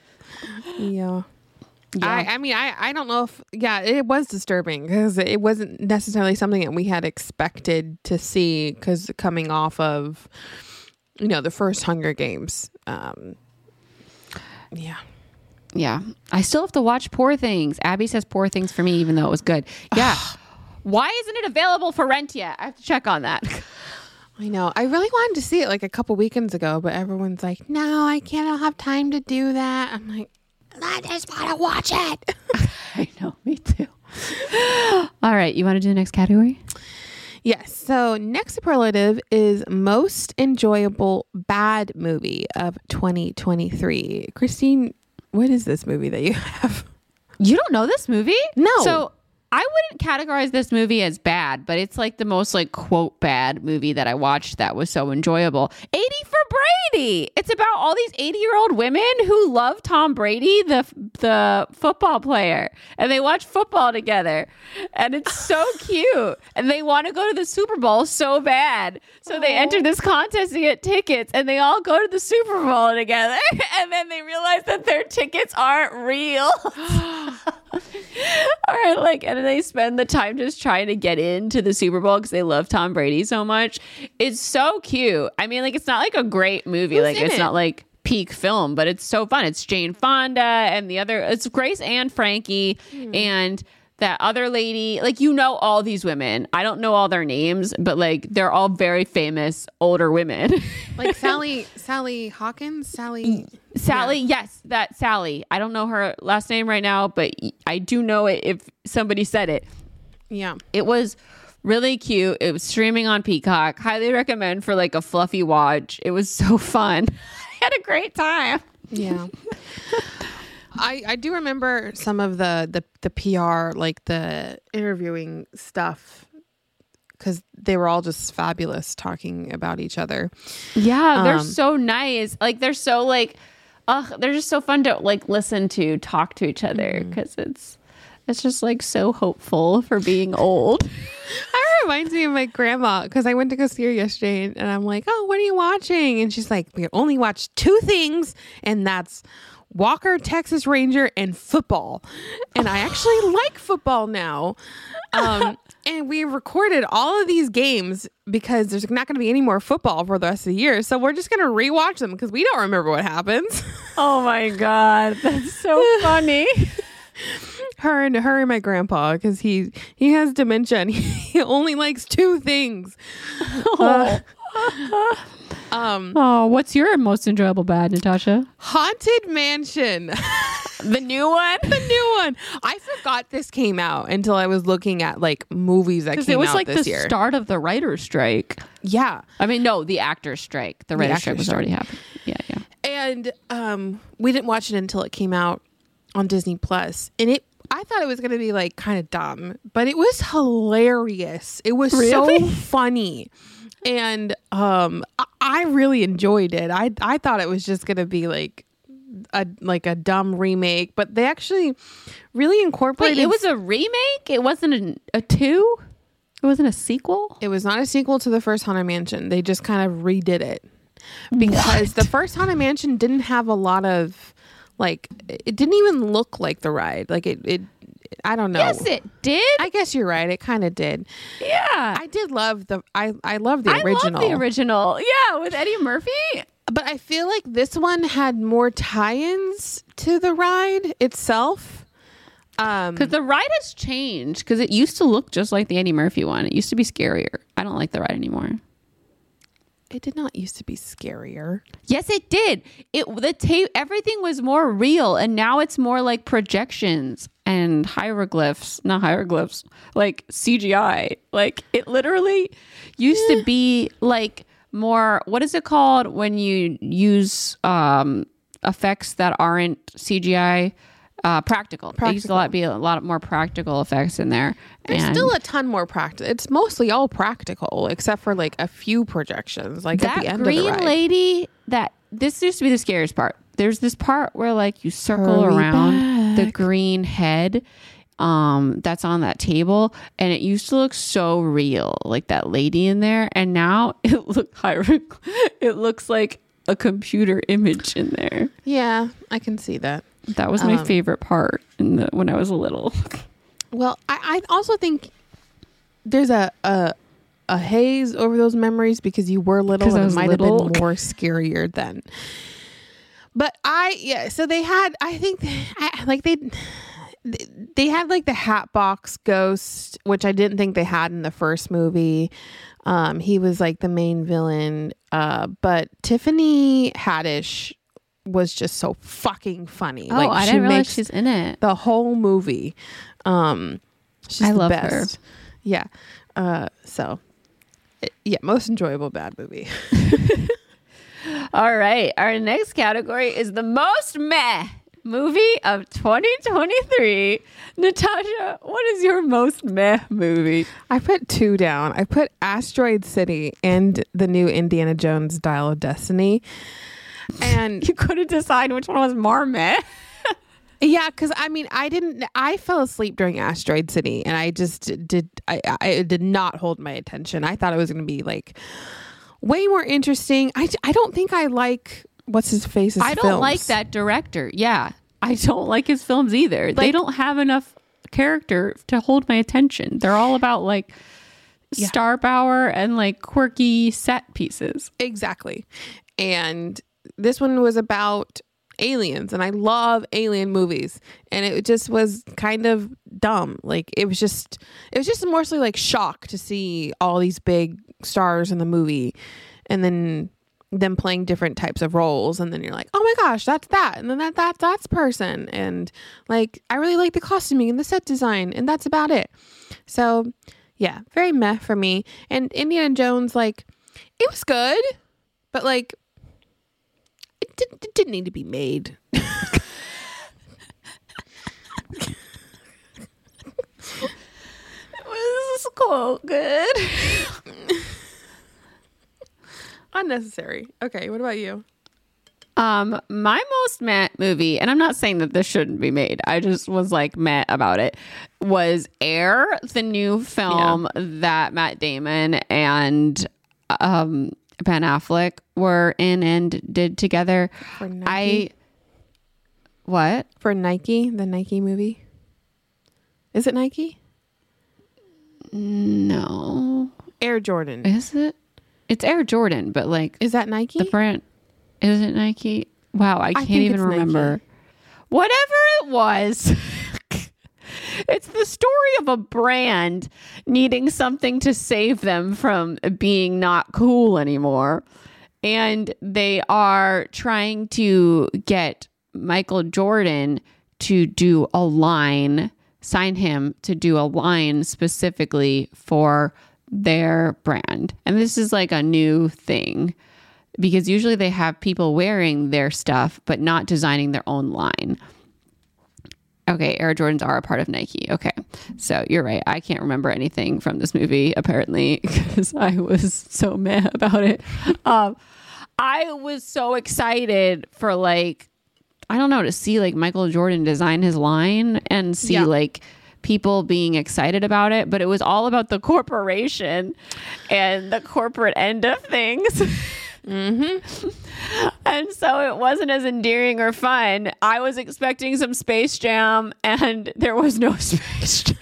B: I mean, I don't know if, it was disturbing because it wasn't necessarily something that we had expected to see, because coming off of, the first Hunger Games.
A: Yeah. I still have to watch Poor Things. Abby says Poor Things for me, even though it was good. Yeah. Why isn't it available for rent yet? I have to check on that.
B: I know. I really wanted to see it like a couple weekends ago, but everyone's like, no, I can't have time to do that. I'm like, I just want to watch it.
A: I know, me too. All right, you want to do the next category?
B: Yes. So next superlative is most enjoyable bad movie of 2023. Christine, what is this movie that you have?
A: You don't know this movie?
B: No.
A: So I wouldn't categorize this movie as bad, but it's like the most like quote bad movie that I watched that was so enjoyable. 80 for Brady. It's about all these 80-year-old women who love Tom Brady, the football player, and they watch football together, and it's so cute. And they want to go to the Super Bowl so bad, so they enter this contest to get tickets, and they all go to the Super Bowl together, and then they realize that their tickets aren't real. All right, like, and they spend the time just trying to get into the Super Bowl because they love Tom Brady so much. It's so cute. I mean, like, it's not like a great movie. Like, it's not like peak film, but it's so fun. It's Jane Fonda and it's Grace and Frankie and that other lady. Like, all these women. I don't know all their names, but like they're all very famous older women.
B: Like Sally Hawkins, Sally,
A: yes, that Sally. I don't know her last name right now, but I do know it if somebody said it.
B: Yeah.
A: It was really cute. It was streaming on Peacock. Highly recommend for like a fluffy watch. It was so fun. I had a great time.
B: Yeah. I do remember some of the PR, like the interviewing stuff, because they were all just fabulous talking about each other.
A: Yeah, they're so nice. Like, they're so like, they're just so fun to like listen to, talk to each other, because it's just like so hopeful for being old.
B: That reminds me of my grandma, because I went to go see her yesterday, and I'm like, oh, what are you watching? And she's like, we only watch 2 things, and that's Walker, Texas Ranger, and football. And I actually like football now. And we recorded all of these games because there's not going to be any more football for the rest of the year. So we're just going to rewatch them because we don't remember what happens.
A: Oh my God. That's so funny.
B: her and my grandpa because he has dementia and he only likes two things.
C: What's your most enjoyable bad, Natasha?
B: Haunted Mansion.
A: The new one?
B: The new one. I forgot this came out until I was looking at like movies that came out this year.
C: It was like the start of the writer's strike.
B: Yeah.
A: I mean, no, the actor's strike. The writer's strike was already happening. Yeah.
B: And we didn't watch it until it came out on Disney Plus. And I thought it was going to be like kind of dumb, but it was hilarious. It was so funny. And I really enjoyed it. I thought it was just going to be like a dumb remake, but they actually really incorporated.
A: Wait, it was a remake? It wasn't a two? It wasn't a sequel?
B: It was not a sequel to the first Haunted Mansion. They just kind of redid it because the first Haunted Mansion didn't have a lot of like, it didn't even look like the ride. Like it I don't know.
A: Yes, it did.
B: I guess you're right. It kind of did.
A: Yeah.
B: I did love I love the original.
A: I love the original. Yeah, with Eddie Murphy.
B: But I feel like this one had more tie-ins to the ride itself.
A: Because the ride has changed. Because it used to look just like the Eddie Murphy one. It used to be scarier. I don't like the ride anymore.
B: It did not used to be scarier.
A: Yes, it did. Everything was more real, and now it's more like projections and hieroglyphs. Not hieroglyphs, like CGI. Like it literally used to be like more. What is it called when you use effects that aren't CGI? Practical. There used to be a lot more practical effects in there.
B: There's still a ton more practical. It's mostly all practical, except for like a few projections. Like at the end of the ride.
A: That green lady. This used to be the scariest part. There's this part where like you circle around the green head, that's on that table, and it used to look so real, like that lady in there, and now it looks like a computer image in there.
B: Yeah, I can see that.
A: That was my favorite part when I was little.
B: Well, I also think there's a haze over those memories because you were little and it might have been more scarier then. But so they had, I think, they had like the Hatbox Ghost, which I didn't think they had in the first movie. He was like the main villain. But Tiffany Haddish was just so fucking funny.
A: Oh, like, I didn't realize she's in it.
B: The whole movie. She's
A: I
B: the
A: love
B: best. Her. Yeah. Most enjoyable bad movie.
A: All right. Our next category is the most meh movie of 2023. Natasha, what is your most meh movie?
B: I put two down. I put Asteroid City and the new Indiana Jones Dial of Destiny. And
A: you couldn't decide which one was more meh.
B: Yeah, because I mean, I fell asleep during Asteroid City, and I did not hold my attention. I thought it was going to be like way more interesting. I don't think I like what's his face's
A: I don't
B: films.
A: like that director. Yeah, I don't like his films either. Like, they don't have enough character to hold my attention. They're all about like star power and like quirky set pieces.
B: Exactly. And this one was about aliens, and I love alien movies, and it just was kind of dumb. Like it was just mostly like shock to see all these big stars in the movie, and then them playing different types of roles, and then you're like, oh my gosh, that's that, and then that's person, and like I really like the costuming and the set design, and that's about it. So yeah, very meh for me. And Indiana Jones, like, it was good, but like it didn't need to be made.
A: It was cool, good.
B: Unnecessary. Okay, what about you?
A: My most meh movie, and I'm not saying that this shouldn't be made, I just was like meh about it, was Air, the new film that Matt Damon and Ben Affleck were in and did together.
B: For Nike? For Nike, the Nike movie? Is it Nike?
A: No.
B: Air Jordan.
A: Is it? It's Air Jordan, but like...
B: Is that Nike?
A: The brand... Is it Nike? Wow, I can't even remember. Nike. Whatever it was. It's the story of a brand needing something to save them from being not cool anymore. And they are trying to get Michael Jordan to do a line, sign him to do a line specifically for their brand. And this is like a new thing because usually they have people wearing their stuff, but not designing their own line. Okay, Air Jordans are a part of Nike. Okay, so you're right. I can't remember anything from this movie, apparently, because I was so mad about it. I was so excited for like, I don't know, to see like Michael Jordan design his line and see like people being excited about it. But it was all about the corporation and the corporate end of things. Mm-hmm. And so it wasn't as endearing or fun. I was expecting some Space Jam and there was no Space Jam.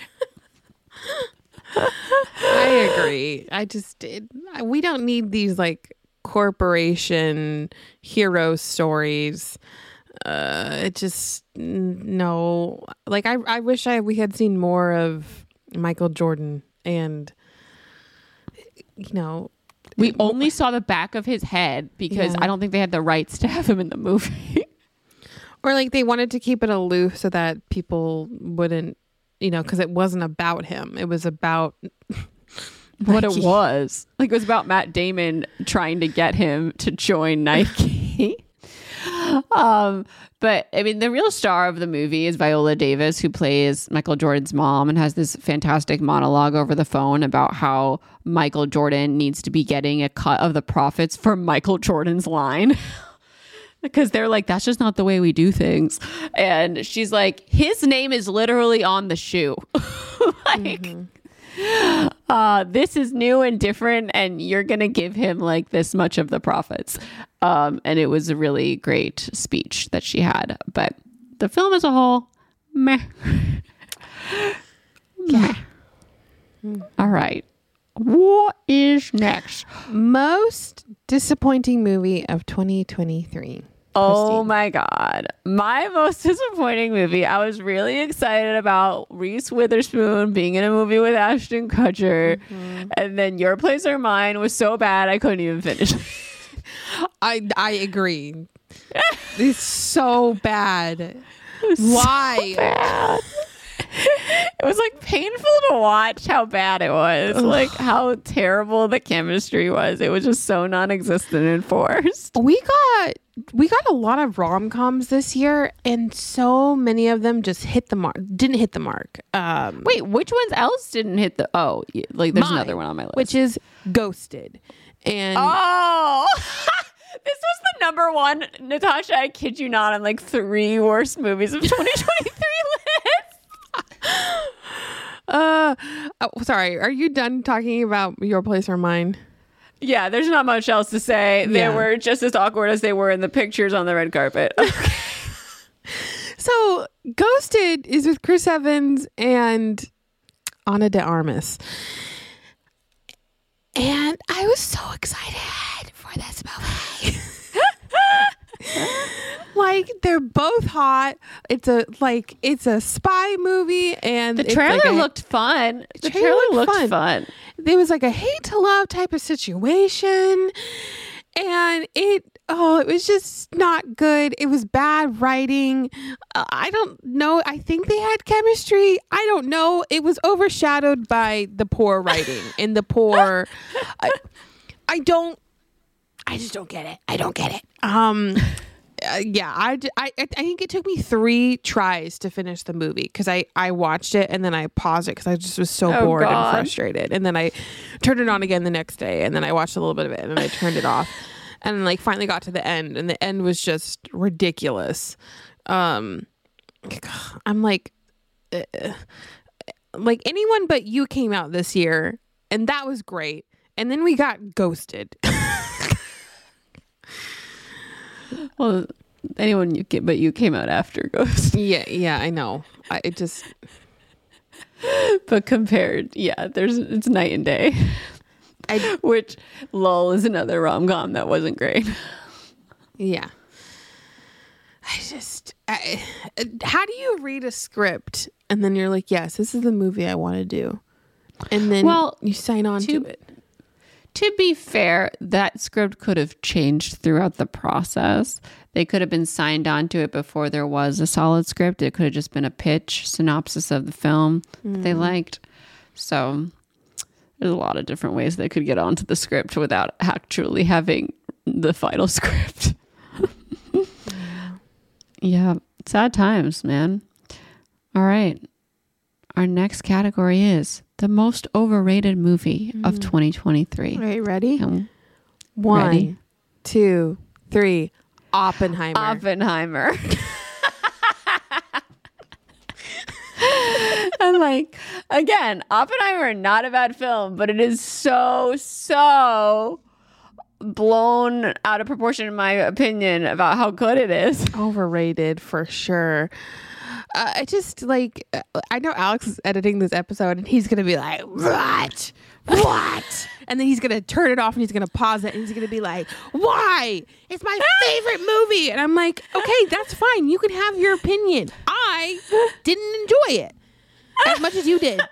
B: I agree. We don't need these like corporation hero stories. It just, no. Like I wish we had seen more of Michael Jordan and, you know,
A: we only saw the back of his head because I don't think they had the rights to have him in the movie.
B: Or like they wanted to keep it aloof so that people wouldn't, you know, because it wasn't about him. It was about
A: what it was. Like it was about Matt Damon trying to get him to join Nike. But I mean, the real star of the movie is Viola Davis, who plays Michael Jordan's mom and has this fantastic monologue over the phone about how Michael Jordan needs to be getting a cut of the profits from Michael Jordan's line. Because they're like, that's just not the way we do things. And she's like, his name is literally on the shoe. This is new and different, and you're going to give him like this much of the profits. And it was a really great speech that she had. But the film as a whole, meh.
B: Yeah.
A: All right. What is next?
B: Most disappointing movie of 2023.
A: Oh my God. My most disappointing movie. I was really excited about Reese Witherspoon being in a movie with Ashton Kutcher. Mm-hmm. And then Your Place or Mine was so bad I couldn't even finish.
B: I agree. It's so bad. Why?
A: So bad. It was like painful to watch how bad it was. Ugh. Like how terrible the chemistry was. It was just so non-existent and forced.
B: We got a lot of rom-coms this year, and so many of them just didn't hit the mark.
A: Wait, which ones else didn't hit the? Oh, like there's another one on my list,
B: which is Ghosted. And
A: this was the number one, Natasha. I kid you not, on like 3 worst movies of 2023 list.
B: Sorry, are you done talking about Your Place or Mine?
A: Yeah, there's not much else to say. They were just as awkward as they were in the pictures on the red carpet. Okay.
B: So Ghosted is with Chris Evans and Ana de Armas. And I was so excited for this movie. Like they're both hot. It's a spy movie, and
A: the trailer looked fun. The trailer looked fun.
B: There was like a hate to love type of situation, and it was just not good. It was bad writing. I don't know. I think they had chemistry. I don't know. It was overshadowed by the poor writing and the poor. I just don't get it. I don't get it. I think it took me 3 tries to finish the movie because I watched it and then I paused it because I just was so bored and frustrated, and then I turned it on again the next day, and then I watched a little bit of it and then I turned it off, and like finally got to the end, and the end was just ridiculous. I'm like Anyone But You came out this year, and that was great, and then we got Ghosted.
A: Well, but you came out after Ghost.
B: Yeah, I know.
A: But compared, it's night and day. Which, lol, is another rom-com that wasn't great.
B: Yeah. how do you read a script and then you're like, yes, this is the movie I want to do, and then you sign on to it?
A: To be fair, that script could have changed throughout the process. They could have been signed on to it before there was a solid script. It could have just been a pitch, synopsis of the film that they liked. So there's a lot of different ways they could get onto the script without actually having the final script. Yeah, sad times, man. All right. Our next category is the most overrated movie of 2023.
B: All right, ready? 1, 2, 3. Oppenheimer.
A: And like, again, Oppenheimer, not a bad film, but it is so blown out of proportion, in my opinion, about how good it is.
B: Overrated for sure. I just like, I know Alex is editing this episode and he's going to be like, what? And then he's going to turn it off and he's going to pause it and he's going to be like, why? It's my favorite movie. And I'm like, okay, that's fine. You can have your opinion. I didn't enjoy it as much as you did.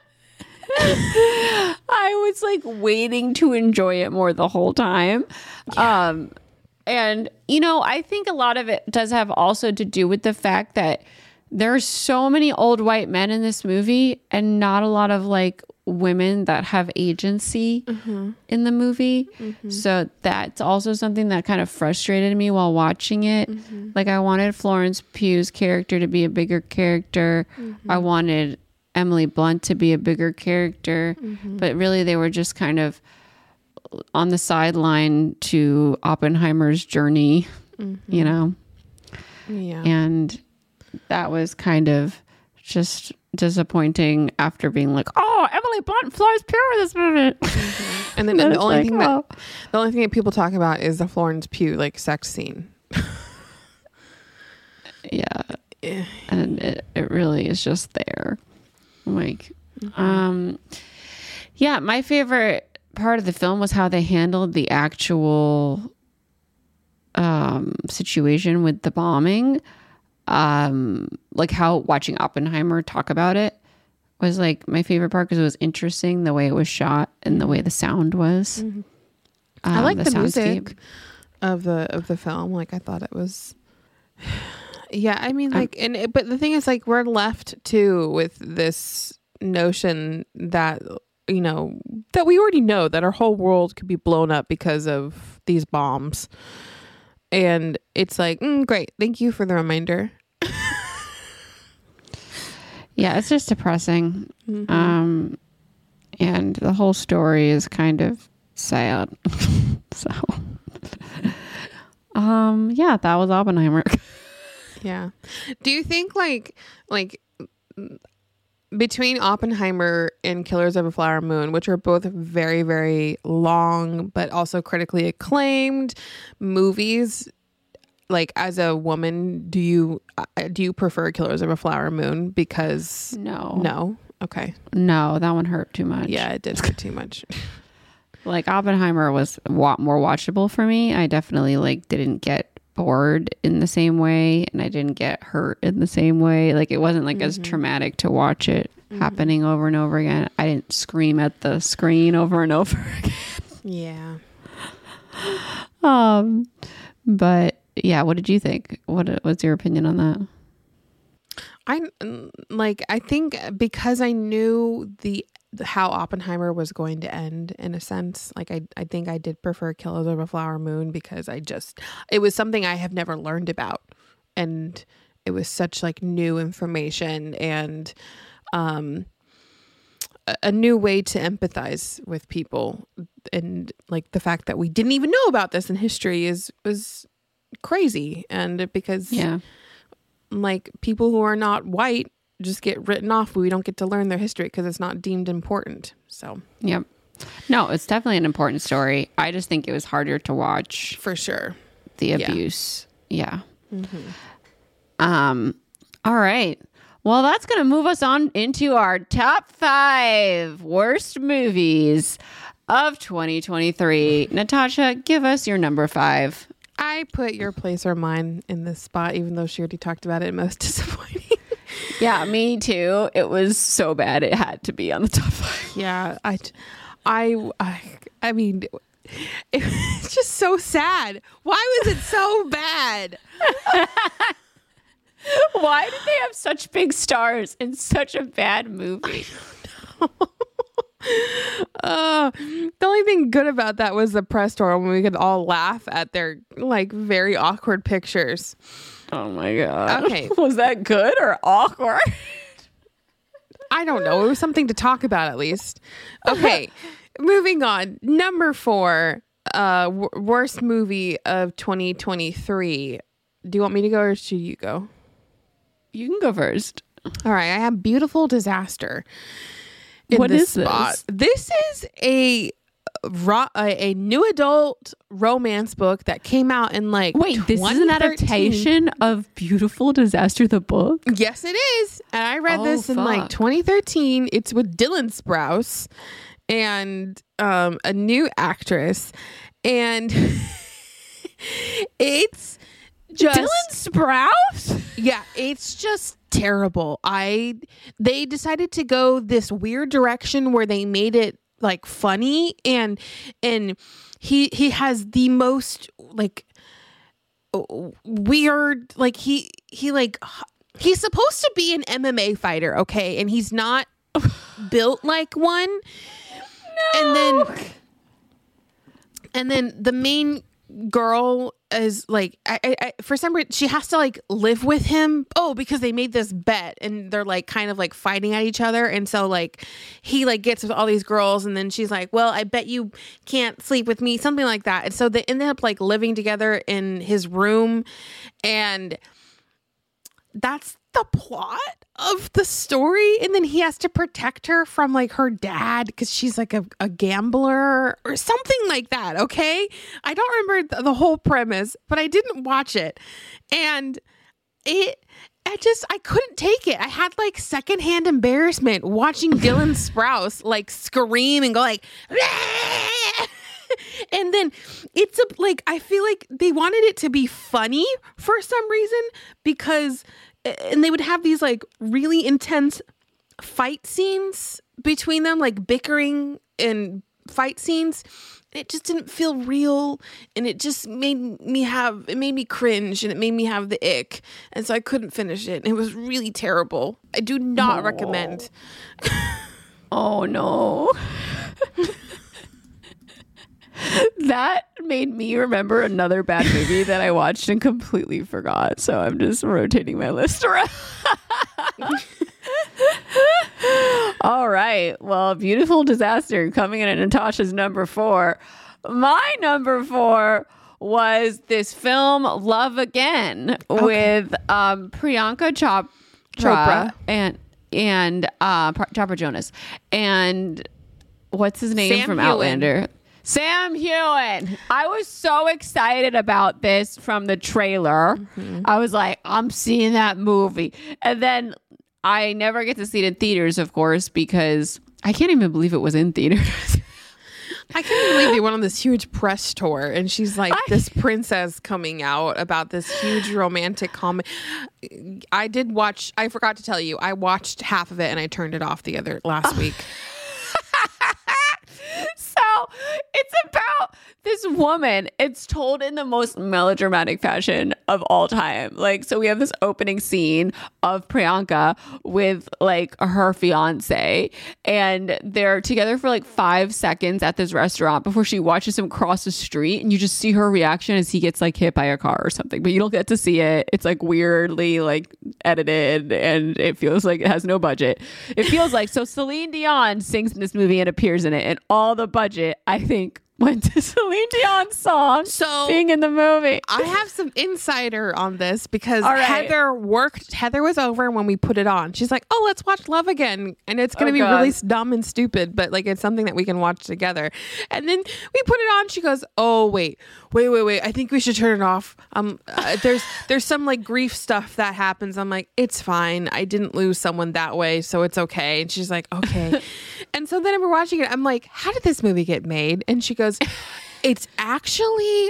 A: I was like waiting to enjoy it more the whole time. Yeah. And, you know, I think a lot of it does have also to do with the fact that there's so many old white men in this movie and not a lot of like women that have agency in the movie. So that's also something that kind of frustrated me while watching it. Like I wanted Florence Pugh's character to be a bigger character. I wanted Emily Blunt to be a bigger character, but really they were just kind of on the sideline to Oppenheimer's journey, you know?
B: Yeah.
A: And that was kind of just disappointing after being like, oh, Emily Blunt, Florence Pugh in this movie.
B: And then the only thing that people talk about is the Florence Pugh like sex scene.
A: Yeah. And it really is just there. Like, yeah, my favorite part of the film was how they handled the actual situation with the bombing. Like how watching Oppenheimer talk about it was like my favorite part because it was interesting the way it was shot and the way the sound was.
B: I like the music of the film. Like I thought it was, yeah. I mean, like, but the thing is, like, we're left too with this notion that, you know, that we already know that our whole world could be blown up because of these bombs, and it's like, great, thank you for the reminder.
A: Yeah, it's just depressing. And the whole story is kind of sad. So, yeah, that was Oppenheimer.
B: Yeah. Do you think like between Oppenheimer and Killers of a Flower Moon, which are both very, very long, but also critically acclaimed movies, like as a woman, do you prefer Killers of a Flower Moon? Because no. Okay.
A: No, that one hurt too much.
B: Yeah, it did hurt too much.
A: Like Oppenheimer was more watchable for me. I definitely like didn't get bored in the same way, and I didn't get hurt in the same way. Like it wasn't like as traumatic to watch it happening over and over again. I didn't scream at the screen over and over again.
B: Yeah.
A: But yeah, what did you think? What's your opinion on that?
B: I think because I knew how Oppenheimer was going to end, in a sense, like I think I did prefer Killers of a Flower Moon because it was something I have never learned about, and it was such like new information and a new way to empathize with people, and like the fact that we didn't even know about this in history was crazy, and because like people who are not white just get written off. We don't get to learn their history because it's not deemed important. So,
A: yep. No, it's definitely an important story. I just think it was harder to watch.
B: For sure.
A: The abuse. Yeah. All right. Well, that's going to move us on into our top 5 worst movies of 2023. Natasha, give us your number 5.
B: I put Your Place or Mine in this spot, even though she already talked about it. Most disappointing.
A: Yeah, me too. It was so bad. It had to be on the top 5.
B: Yeah, I mean, it's just so sad. Why was it so bad?
A: Why did they have such big stars in such a bad movie?
B: The only thing good about that was the press tour when we could all laugh at their like very awkward pictures.
A: Oh my God.
B: Okay.
A: Was that good or awkward?
B: I don't know. It was something to talk about at least. Okay. Moving on. Number 4, worst movie of 2023. Do you want me to go or should you go?
A: You can go first.
B: All right. I have Beautiful Disaster.
A: What is this?
B: This is a new adult romance book that came out in like
A: Wait, this is an
B: 2013.
A: adaptation of Beautiful Disaster, the book?
B: Yes, it is. And I read this in like 2013. It's with Dylan Sprouse and a new actress. And it's just
A: Dylan Sprouse?
B: Yeah, it's just terrible. They decided to go this weird direction where they made it like funny and he has the most like weird like he's supposed to be an MMA fighter, okay? And he's not built like one. No. And then the main girl is like I for some reason she has to like live with him because they made this bet and they're like kind of like fighting at each other, and so like he like gets with all these girls and then she's like, well, I bet you can't sleep with me, something like that. And so they ended up like living together in his room, and that's the plot of the story. And then he has to protect her from like her dad because she's like a gambler or something like that. Okay, I don't remember the whole premise, but I didn't watch it, and I couldn't take it. I had like secondhand embarrassment watching Dylan Sprouse like scream and go like and then it's like I feel like they wanted it to be funny for some reason and they would have these like really intense fight scenes between them, like bickering and fight scenes. It just didn't feel real, and it just made me cringe, and it made me have the ick, and so I couldn't finish it. It was really terrible. I do not recommend.
A: Oh no. That made me remember another bad movie that I watched and completely forgot. So I'm just rotating my list around. All right. Well, Beautiful Disaster coming in at Natasha's number 4. My number 4 was this film Love Again with Priyanka Chopra and Chopra Jonas and what's his name from Outlander? Sam Heughan. I was so excited about this from the trailer. Mm-hmm. I was like, I'm seeing that movie. And then I never get to see it in theaters, of course, because I can't even believe it was in theaters.
B: I can't believe they went on this huge press tour and she's like this princess coming out about this huge romantic comedy. I forgot to tell you, I watched half of it and I turned it off last week.
A: So it's about this woman. It's told in the most melodramatic fashion of all time. Like, so we have this opening scene of Priyanka with like her fiance, and they're together for like 5 seconds at this restaurant before she watches him cross the street, and you just see her reaction as he gets like hit by a car or something, but you don't get to see it. It's like weirdly like edited, and it feels like it has no budget. It feels like, so Celine Dion sings in this movie and appears in it, and all the budget, I think, went to Celine Dion's song being in the movie.
B: I have some insider on this because Heather was over when we put it on. She's like, oh, let's watch Love Again. And it's going to be really dumb and stupid, but like it's something that we can watch together. And then we put it on. She goes, oh, wait. I think we should turn it off. There's some like grief stuff that happens. I'm like, it's fine. I didn't lose someone that way, so it's okay. And she's like, okay. And so then we're watching it. I'm like, how did this movie get made? And she goes, it's actually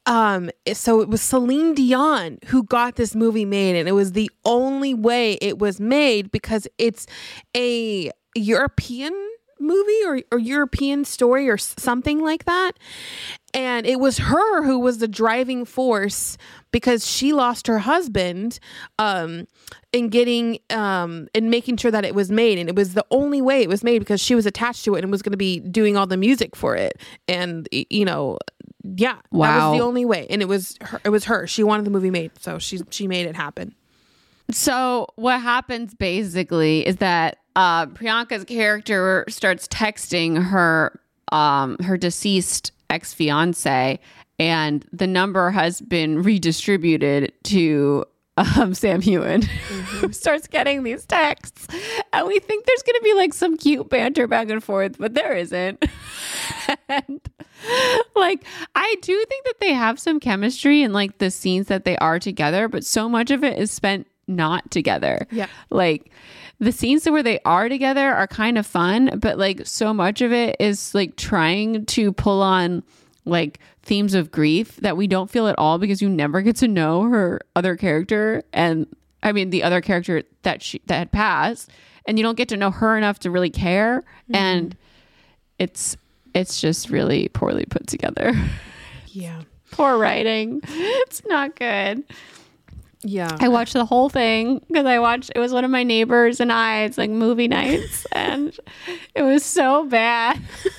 B: So it was Celine Dion who got this movie made, and it was the only way it was made because it's a European movie or European story or something like that. And it was her who was the driving force because she lost her husband in getting in making sure that it was made. And it was the only way it was made because she was attached to it and was going to be doing all the music for it. And, you know, yeah,
A: wow.
B: That was the only way. And it was her. She wanted the movie made. So she made it happen.
A: So what happens basically is that Priyanka's character starts texting her deceased ex-fiance, and the number has been redistributed to Sam Heughan, who starts getting these texts, and we think there's going to be like some cute banter back and forth, but there isn't. And like, I do think that they have some chemistry in like the scenes that they are together, but so much of it is spent not together.
B: Yeah.
A: Like the scenes where they are together are kind of fun, but like so much of it is like trying to pull on like themes of grief that we don't feel at all because you never get to know her other character. And I mean, the other character that had passed, and you don't get to know her enough to really care. Mm-hmm. And it's just really poorly put together.
B: Yeah.
A: Poor writing. It's not good.
B: Yeah.
A: I watched the whole thing because it was one of my neighbors and it's like movie nights, and it was so bad.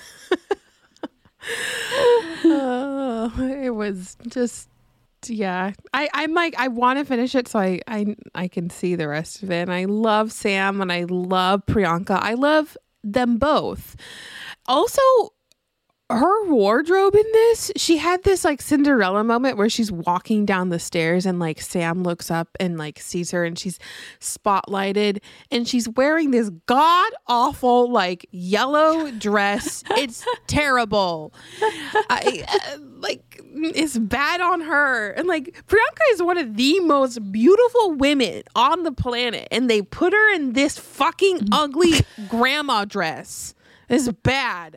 B: It was just, yeah. I'm like, I want to finish it so I can see the rest of it. And I love Sam and I love Priyanka. I love them both. Also, her wardrobe in this, she had this like Cinderella moment where she's walking down the stairs and like Sam looks up and like sees her and she's spotlighted and she's wearing this god awful like yellow dress. It's terrible. It's bad on her. And like Priyanka is one of the most beautiful women on the planet, and they put her in this fucking ugly grandma dress. It's bad.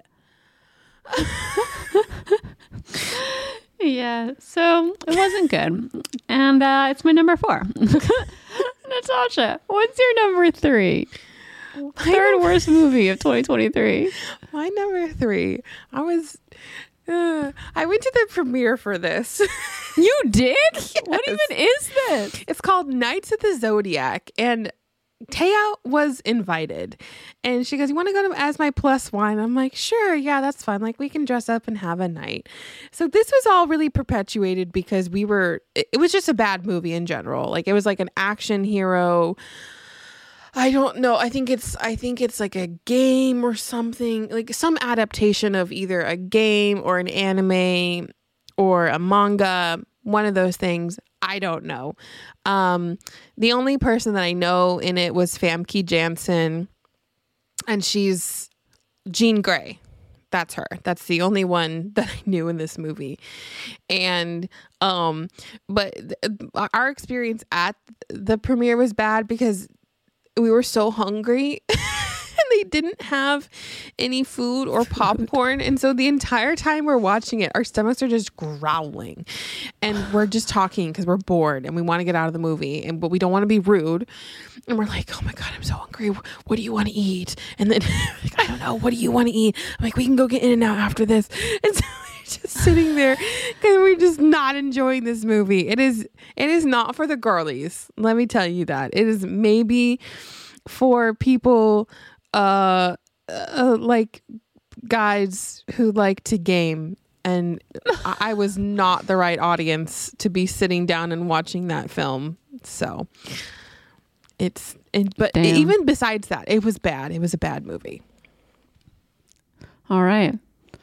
A: Yeah, so it wasn't good, and it's my number 4. Natasha, what's your number 3? Third worst movie of 2023.
B: My number 3. I went to the premiere for this.
A: You did?
B: Yes.
A: What even is this?
B: It's called Knights of the Zodiac, and Taya was invited, and she goes, "You want to go to as my plus one?" I'm like, "Sure, yeah, that's fun. Like, we can dress up and have a night." So this was all really perpetuated because it was just a bad movie in general. Like, it was like an action hero. I don't know. I think it's like a game or something, like some adaptation of either a game or an anime or a manga, one of those things. I don't know. The only person that I know in it was Famke Janssen, and she's Jean Grey. That's her. That's the only one that I knew in this movie. And but our experience at the premiere was bad because we were so hungry. They didn't have any food or popcorn, and so the entire time we're watching it, our stomachs are just growling, and we're just talking because we're bored and we want to get out of the movie, but we don't want to be rude, and we're like, "Oh my god, I'm so hungry. What do you want to eat?" And then like, "I don't know. What do you want to eat?" I'm like, "We can go get In-N-Out after this." And so we're just sitting there because we're just not enjoying this movie. It is not for the girlies. Let me tell you that. It is maybe for people like guys who like to game, and I was not the right audience to be sitting down and watching that film. So even besides that, it was bad. It was a bad movie.
A: All right.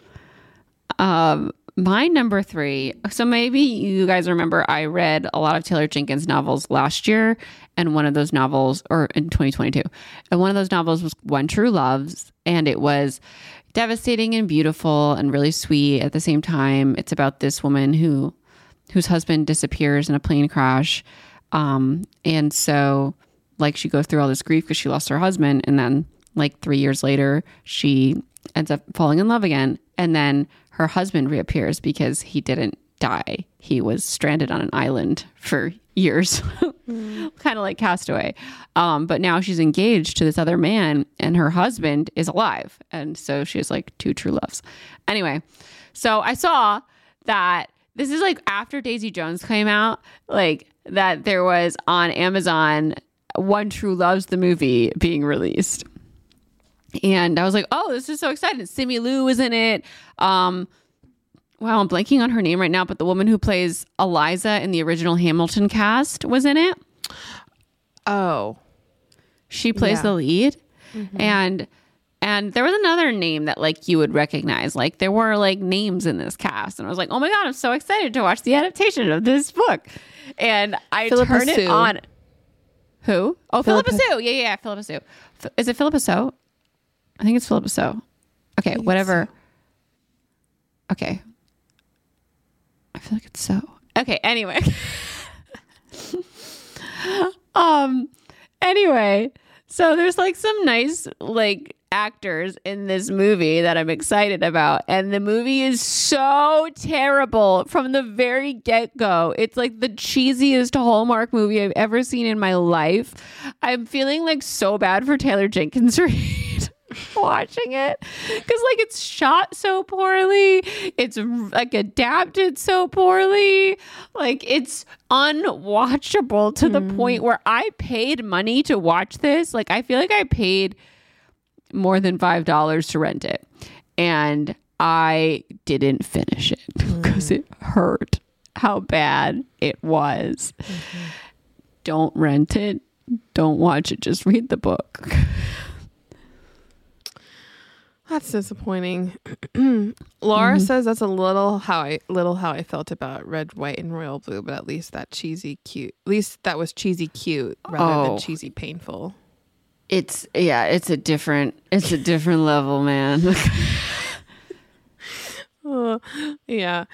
A: My number 3. So maybe you guys remember I read a lot of Taylor Jenkins novels last year, and one of those novels, or in 2022, and one of those novels was One True Loves, and it was devastating and beautiful and really sweet at the same time. It's about this woman whose husband disappears in a plane crash, and so like she goes through all this grief because she lost her husband, and then like 3 years later she ends up falling in love again, and then her husband reappears because he didn't die. He was stranded on an island for years, kind of like Castaway. But now she's engaged to this other man, and her husband is alive. And so she has like 2 true loves. Anyway, so I saw that this is like after Daisy Jones came out, like that there was on Amazon One True Loves, the movie, being released. And I was like, oh, this is so exciting. Simu Liu is in it. Wow, I'm blanking on her name right now, but the woman who plays Eliza in the original Hamilton cast was in it.
B: Oh.
A: She plays the lead. Mm-hmm. And there was another name that like you would recognize. Like there were like names in this cast. And I was like, oh my God, I'm so excited to watch the adaptation of this book. And I turned it on. Who? Oh, Philippa Soo. Yeah, Philippa Soo. Is it Philippa Soo? I think it's Philippa Soo. Okay, whatever. Okay. I feel like it's so. Okay, anyway. Anyway, so there's like some nice like actors in this movie that I'm excited about, and the movie is so terrible from the very get-go. It's like the cheesiest Hallmark movie I've ever seen in my life. I'm feeling like so bad for Taylor Jenkins Reid watching it, because like it's shot so poorly, it's like adapted so poorly, like it's unwatchable to the point where I paid money to watch this. Like I feel like I paid more than $5 to rent it, and I didn't finish it because it hurt how bad it was. Don't rent it, don't watch it, just read the book.
B: That's disappointing. Laura says that's a little how I felt about Red, White, and Royal Blue, but at least that cheesy cute. At least that was cheesy cute rather than cheesy painful.
A: It's a different level, man.
B: Yeah.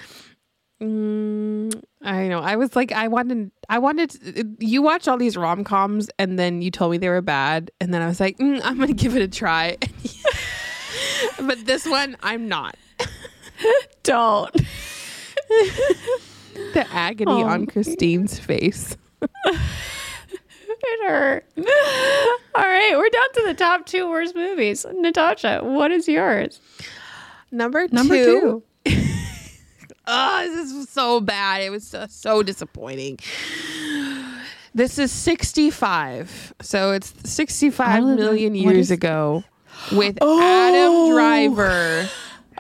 B: I know. I was like, I wanted you watch all these rom-coms and then you told me they were bad, and then I was like, I'm gonna give it a try. But this one, I'm not.
A: Don't.
B: The agony on Christine's face.
A: It hurt. All right, we're down to the top 2 worst movies. Natasha, what is yours?
B: Number two. Oh, this is so bad. It was so disappointing. This is 65. So it's 65 million years ago with Adam Driver.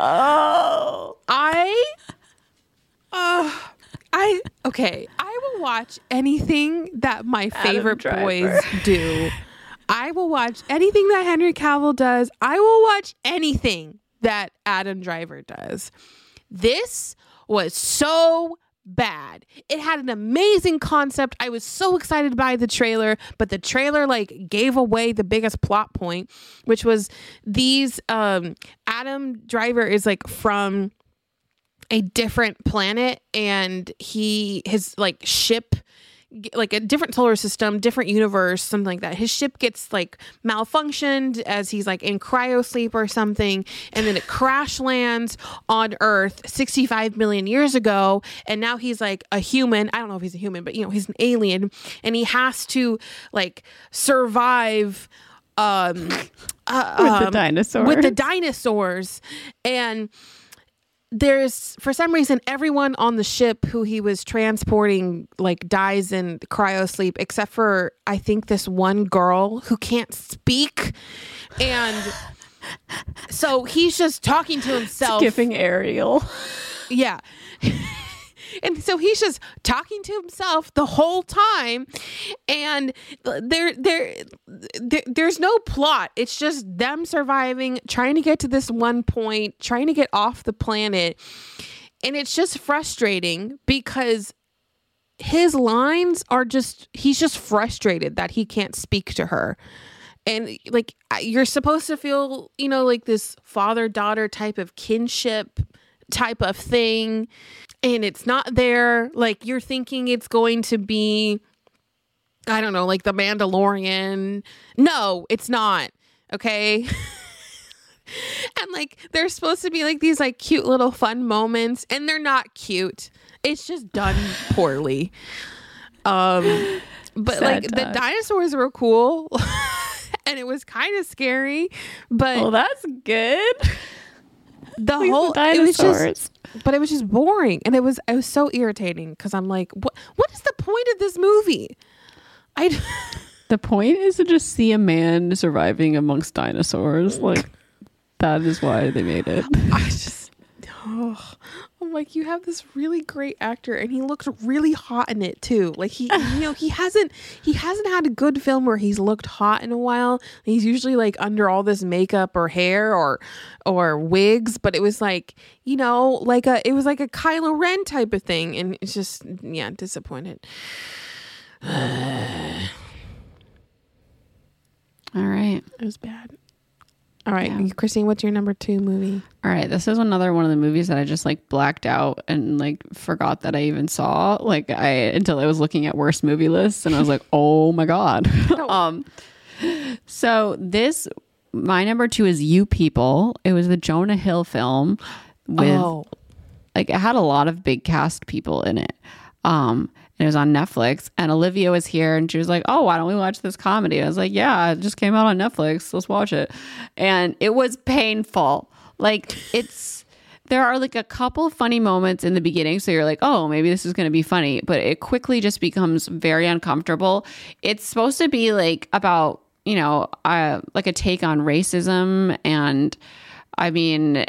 B: I will watch anything that my favorite boys do. I will watch anything that Henry Cavill does. I will watch anything that Adam Driver does. This was so bad. It had an amazing concept. I was so excited by the trailer, but the trailer like gave away the biggest plot point, which was these Adam Driver is like from a different planet, and his like ship, like a different solar system, different universe, something like that. His ship gets like malfunctioned as he's like in cryo sleep or something, and then it crash lands on Earth 65 million years ago, and now he's like a human. I don't know if he's a human, but you know, he's an alien, and he has to like survive with the dinosaurs. And there's, for some reason, everyone on the ship who he was transporting like dies in cryo sleep, except for I think this one girl who can't speak, and so he's just talking to himself,
A: skipping Ariel.
B: Yeah. And so he's just talking to himself the whole time, and there's no plot. It's just them surviving, trying to get to this one point, trying to get off the planet. And it's just frustrating because his lines are he's just frustrated that he can't speak to her. And like, you're supposed to feel, you know, like this father-daughter type of kinship type of thing, and it's not there. Like, you're thinking it's going to be, I don't know, like The Mandalorian. No, it's not. Okay. And like, there's supposed to be like these like cute little fun moments, and they're not cute. it's just done poorly. But
A: Sad
B: like the
A: times.
B: dinosaurs were cool and it was kind of scary, but
A: Well, that's good.
B: the
A: At least
B: whole
A: the
B: it was
A: dinosaurs.
B: just boring, and it was so irritating because I'm like, what is the point of this movie?
A: The point is to just see a man surviving amongst dinosaurs. Like, that is why they made it.
B: I'm like, you have this really great actor and he looks really hot in it too. Like he hasn't had a good film where he's looked hot in a while. He's usually like under all this makeup or hair or wigs, but it was like, it was like a Kylo Ren type of thing, and it's just disappointed.
A: All right.
B: It was bad. All right, Christine, what's your number 2 movie?
A: All right. This is another one of the movies that I just like blacked out and like forgot that I even saw. Like until I was looking at worst movie lists, and I was like, oh my God. So my number 2 is You People. It was the Jonah Hill film with like, it had a lot of big cast people in it. And it was on Netflix, and Olivia was here and she was like, oh, why don't we watch this comedy? I was like, yeah, it just came out on Netflix. Let's watch it. And it was painful. Like, there are like a couple funny moments in the beginning. So you're like, oh, maybe this is going to be funny, but it quickly just becomes very uncomfortable. It's supposed to be like about, like a take on racism. And I mean,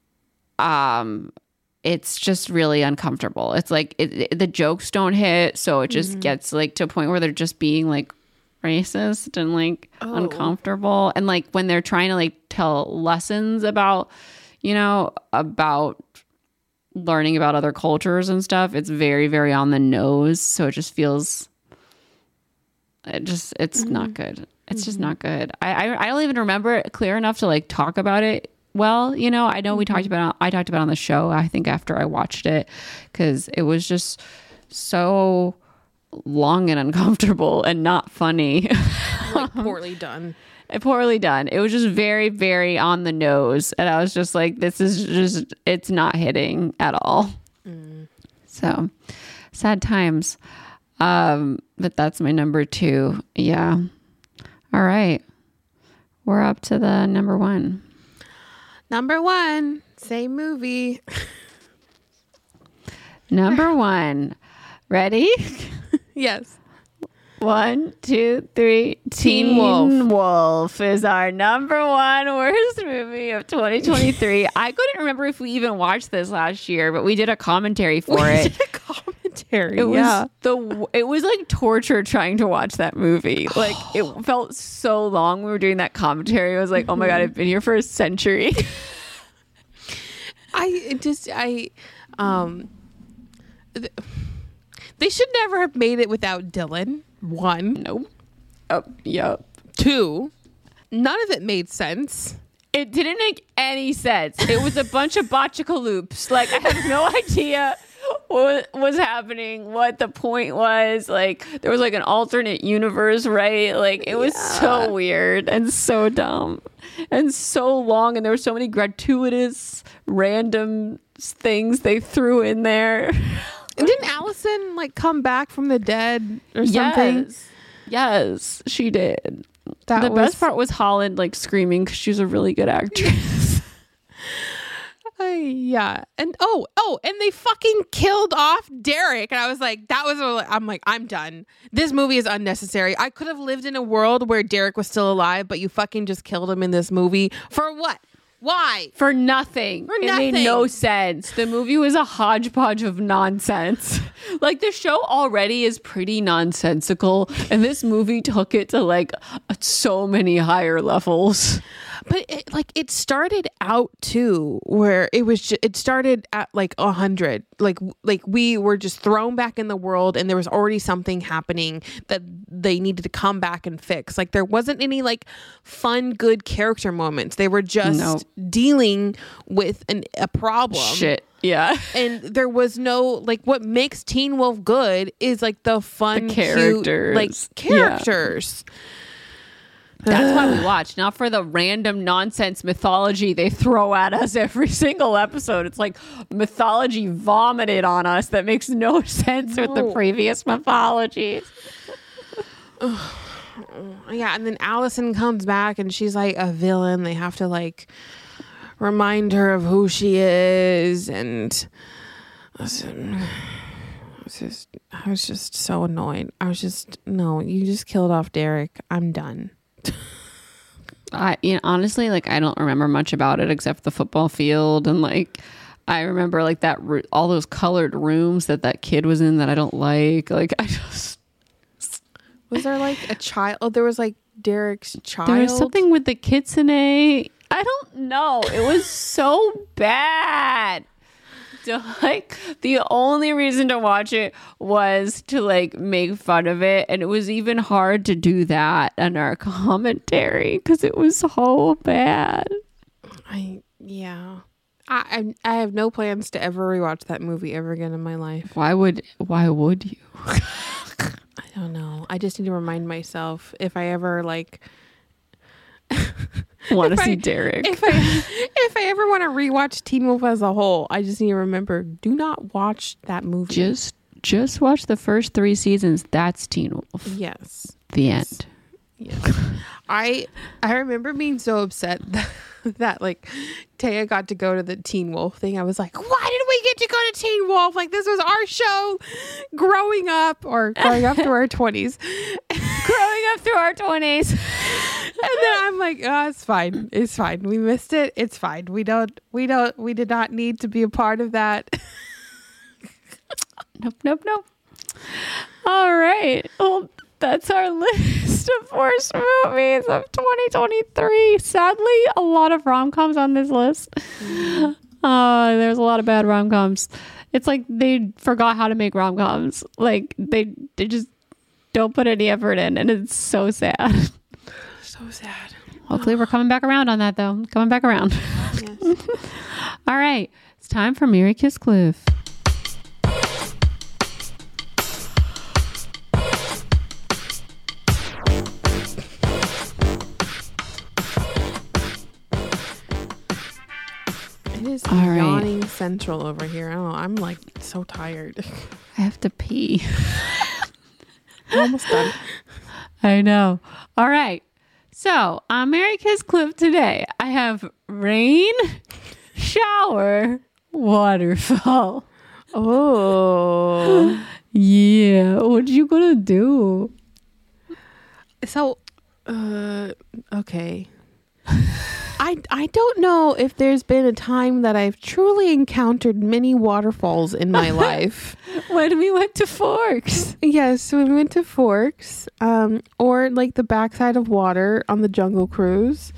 A: it's just really uncomfortable. It's like the jokes don't hit, so it just gets like to a point where they're just being like racist and like uncomfortable. And like when they're trying to like tell lessons about, about learning about other cultures and stuff, it's very, very on the nose. So it just feels, it's not good. It's just not good. I don't even remember it clear enough to like talk about it. Well, I know I talked about it on the show, I think, after I watched it, because it was just so long and uncomfortable and not funny.
B: Like poorly done.
A: Poorly done. It was just very, very on the nose. And I was just like, this is just, it's not hitting at all. So sad times. But that's my number 2. Yeah. All right. We're up to the number 1.
B: Number 1, same movie.
A: Number 1. Ready?
B: Yes.
A: 1, 2, 3.
B: Teen Wolf.
A: Wolf is our number 1 worst movie of 2023. I couldn't remember if we even watched this last year, but we did a commentary for it.
B: Commentary.
A: It was like torture trying to watch that movie. Like, it felt so long. We were doing that commentary. I was like, oh my God, I've been here for a century.
B: They should never have made it without Dylan. 1.
A: Nope. Oh, yep.
B: 2, none of it made sense.
A: It didn't make any sense. It was a bunch of botchical loops. Like, I have no idea what was happening, what the point was. Like, there was like an alternate universe, right? Like, it was so weird and so dumb and so long, and there were so many gratuitous random things they threw in there.
B: Didn't Allison like come back from the dead or something?
A: Yes, she did.
B: The
A: best part was Holland like screaming because she's a really good actress.
B: Yeah. And and they fucking killed off Derek. And I was like, I'm done. This movie is unnecessary. I could have lived in a world where Derek was still alive, but you fucking just killed him in this movie. For what? Why?
A: For nothing. It made no sense. The movie was a hodgepodge of nonsense. Like, the show already is pretty nonsensical, and this movie took it to like so many higher levels.
B: But it started out too, where it started at like 100, like we were just thrown back in the world, and there was already something happening that they needed to come back and fix. Like, there wasn't any like fun, good character moments. They were just dealing with a problem.
A: Shit. Yeah.
B: And there was no, like, what makes Teen Wolf good is like the fun,
A: characters.
B: cute, like, characters.
A: That's why we watch, not for the random nonsense mythology they throw at us every single episode. It's like mythology vomited on us that makes no sense with the previous mythologies.
B: Yeah, and then Allison comes back and she's like a villain. They have to like remind her of who she is, and listen, I was just so annoyed. I was just, no, you just killed off Derek. I'm done.
A: Honestly, like, I don't remember much about it except the football field, and like I remember like that all those colored rooms that kid was in that I don't like. Like, I just
B: was there like a child? Oh, there was like Derek's child.
A: There was something with the kitsune. I don't know. It was so bad. Like, the only reason to watch it was to like make fun of it, and it was even hard to do that in our commentary because it was so bad.
B: I have no plans to ever rewatch that movie ever again in my life.
A: Why would you?
B: I don't know. I just need to remind myself if I ever like
A: want to see Derek.
B: If I ever want to rewatch Teen Wolf as a whole, I just need to remember: do not watch that movie.
A: Just watch the first 3 seasons. That's Teen Wolf.
B: Yes.
A: The end.
B: Yes. I remember being so upset that like Taya got to go to the Teen Wolf thing. I was like, why did we get to go to Teen Wolf? Like, this was our show growing up through our 20s.
A: Growing up through our 20s.
B: And then I'm like, oh, it's fine. It's fine. We missed it. It's fine. We did not need to be a part of that.
A: Nope. All right. Well, that's our list of worst movies of 2023. Sadly, a lot of rom-coms on this list. There's a lot of bad rom-coms. It's like they forgot how to make rom-coms. Like, they just don't put any effort in, and it's so sad.
B: So sad.
A: Hopefully we're coming back around on that, though. Coming back around.
B: Yes.
A: All right. It's time for Mary Kiss Cliff.
B: It is yawning central over here. Oh, I'm like so tired.
A: I have to pee.
B: I'm almost done.
A: I know. All right. So on Mary Kiss Cliff today, I have rain, shower, waterfall.
B: Oh.
A: Yeah. What you gonna do?
B: So, okay. I don't know if there's been a time that I've truly encountered many waterfalls in my life.
A: When we went to Forks.
B: Yes, when we went to Forks, or like the backside of water on the Jungle Cruise.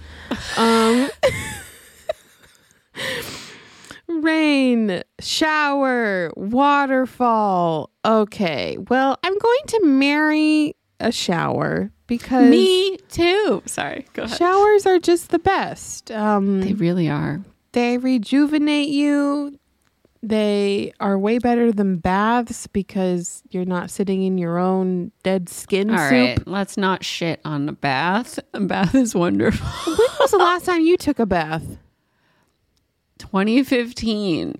B: Rain, shower, waterfall. Okay, well, I'm going to marry a shower because
A: me too. Sorry, go ahead.
B: Showers are just the best.
A: They really are.
B: They rejuvenate you. They are way better than baths because you're not sitting in your own dead skin
A: All
B: soup.
A: right, let's not shit on the bath. A bath is wonderful.
B: When was the last time you took a bath?
A: 2015.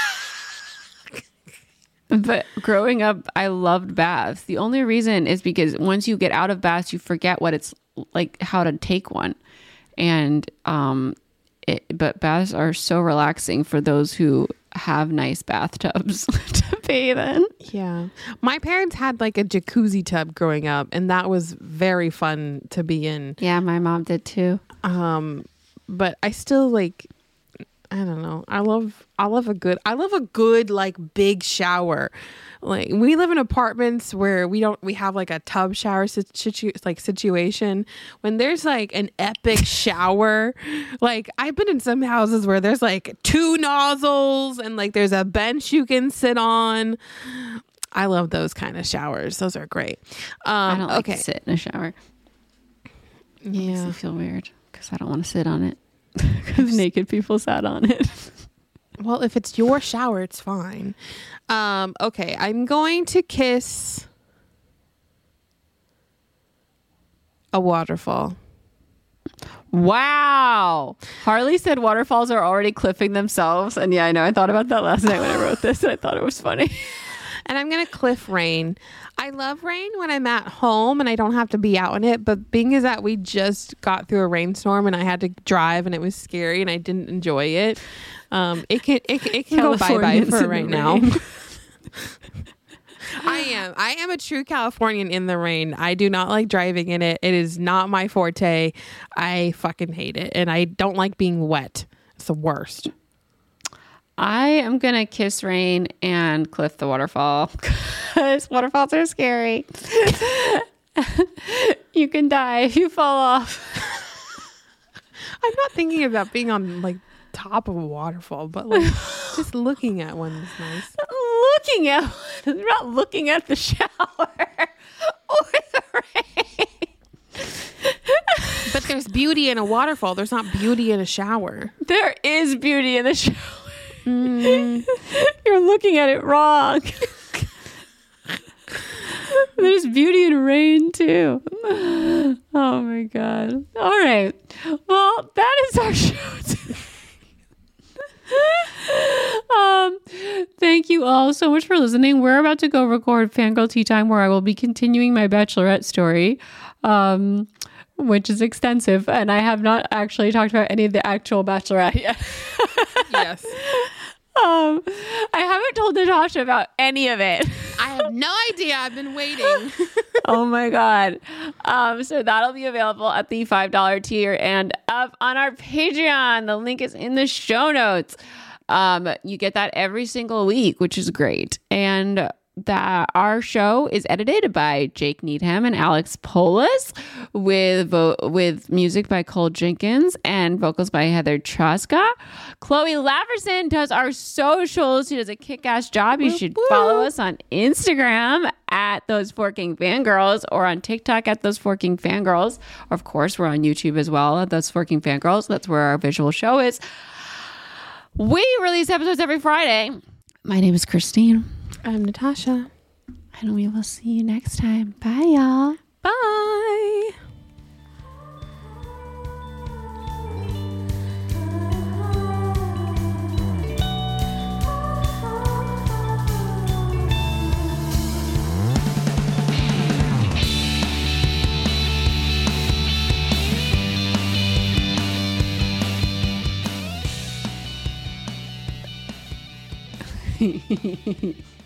A: But growing up, I loved baths. The only reason is because once you get out of baths, you forget what it's like, how to take one. And but baths are so relaxing for those who have nice bathtubs to bathe in.
B: Yeah. My parents had like a jacuzzi tub growing up, and that was very fun to be in.
A: Yeah, my mom did too.
B: But I still like, I don't know. I love a good like big shower. Like, we live in apartments where we have like a tub shower situation. When there's like an epic shower, like I've been in some houses where there's like 2 nozzles and like there's a bench you can sit on. I love those kind of showers. Those are great.
A: I don't like to sit in a shower. It makes
B: Yeah.
A: me feel weird because I don't want to sit on it. Because naked people sat on it.
B: Well, if it's your shower, it's fine. Okay, I'm going to kiss a waterfall.
A: Wow. Harley said waterfalls are already cliffing themselves. And yeah, I know. I thought about that last night when I wrote this and I thought it was funny.
B: And I'm going to cliff rain. I love rain when I'm at home and I don't have to be out in it. But being is that we just got through a rainstorm and I had to drive and it was scary and I didn't enjoy it. It can go bye-bye for right now. I am a true Californian in the rain. I do not like driving in it. It is not my forte. I fucking hate it. And I don't like being wet. It's the worst.
A: I am going to kiss rain and cliff the waterfall because waterfalls are scary. You can die if you fall off.
B: I'm not thinking about being on like top of a waterfall, but like just looking at one is nice.
A: Looking at, not looking at the shower or the rain.
B: But there's beauty in a waterfall. There's not beauty in a shower.
A: There is beauty in the shower. You're looking at it wrong. There's beauty in rain too. Oh my God. All right. Well, that is our show. Thank you all so much for listening. We're about to go record Fangirl Tea Time, where I will be continuing my Bachelorette story, which is extensive, and I have not actually talked about any of the actual Bachelorette yet.
B: Yes.
A: I haven't told Natasha about any of it.
B: I have no idea. I've been waiting.
A: Oh my God. So that'll be available at the $5 tier and up on our Patreon. The link is in the show notes. You get that every single week, which is great. And that our show is edited by Jake Needham and Alex Polis with music by Cole Jenkins and vocals by Heather Traska. Chloe Laverson does our socials. She does a kick-ass job. You should follow us on Instagram at Those Forking Fangirls or on TikTok at Those Forking Fangirls. Of course, we're on YouTube as well at Those Forking Fangirls. That's where our visual show is. We release episodes every Friday. My name is Christine.
B: I'm Natasha.
A: And we will see you next time. Bye, y'all.
B: Bye.
A: Hehehehe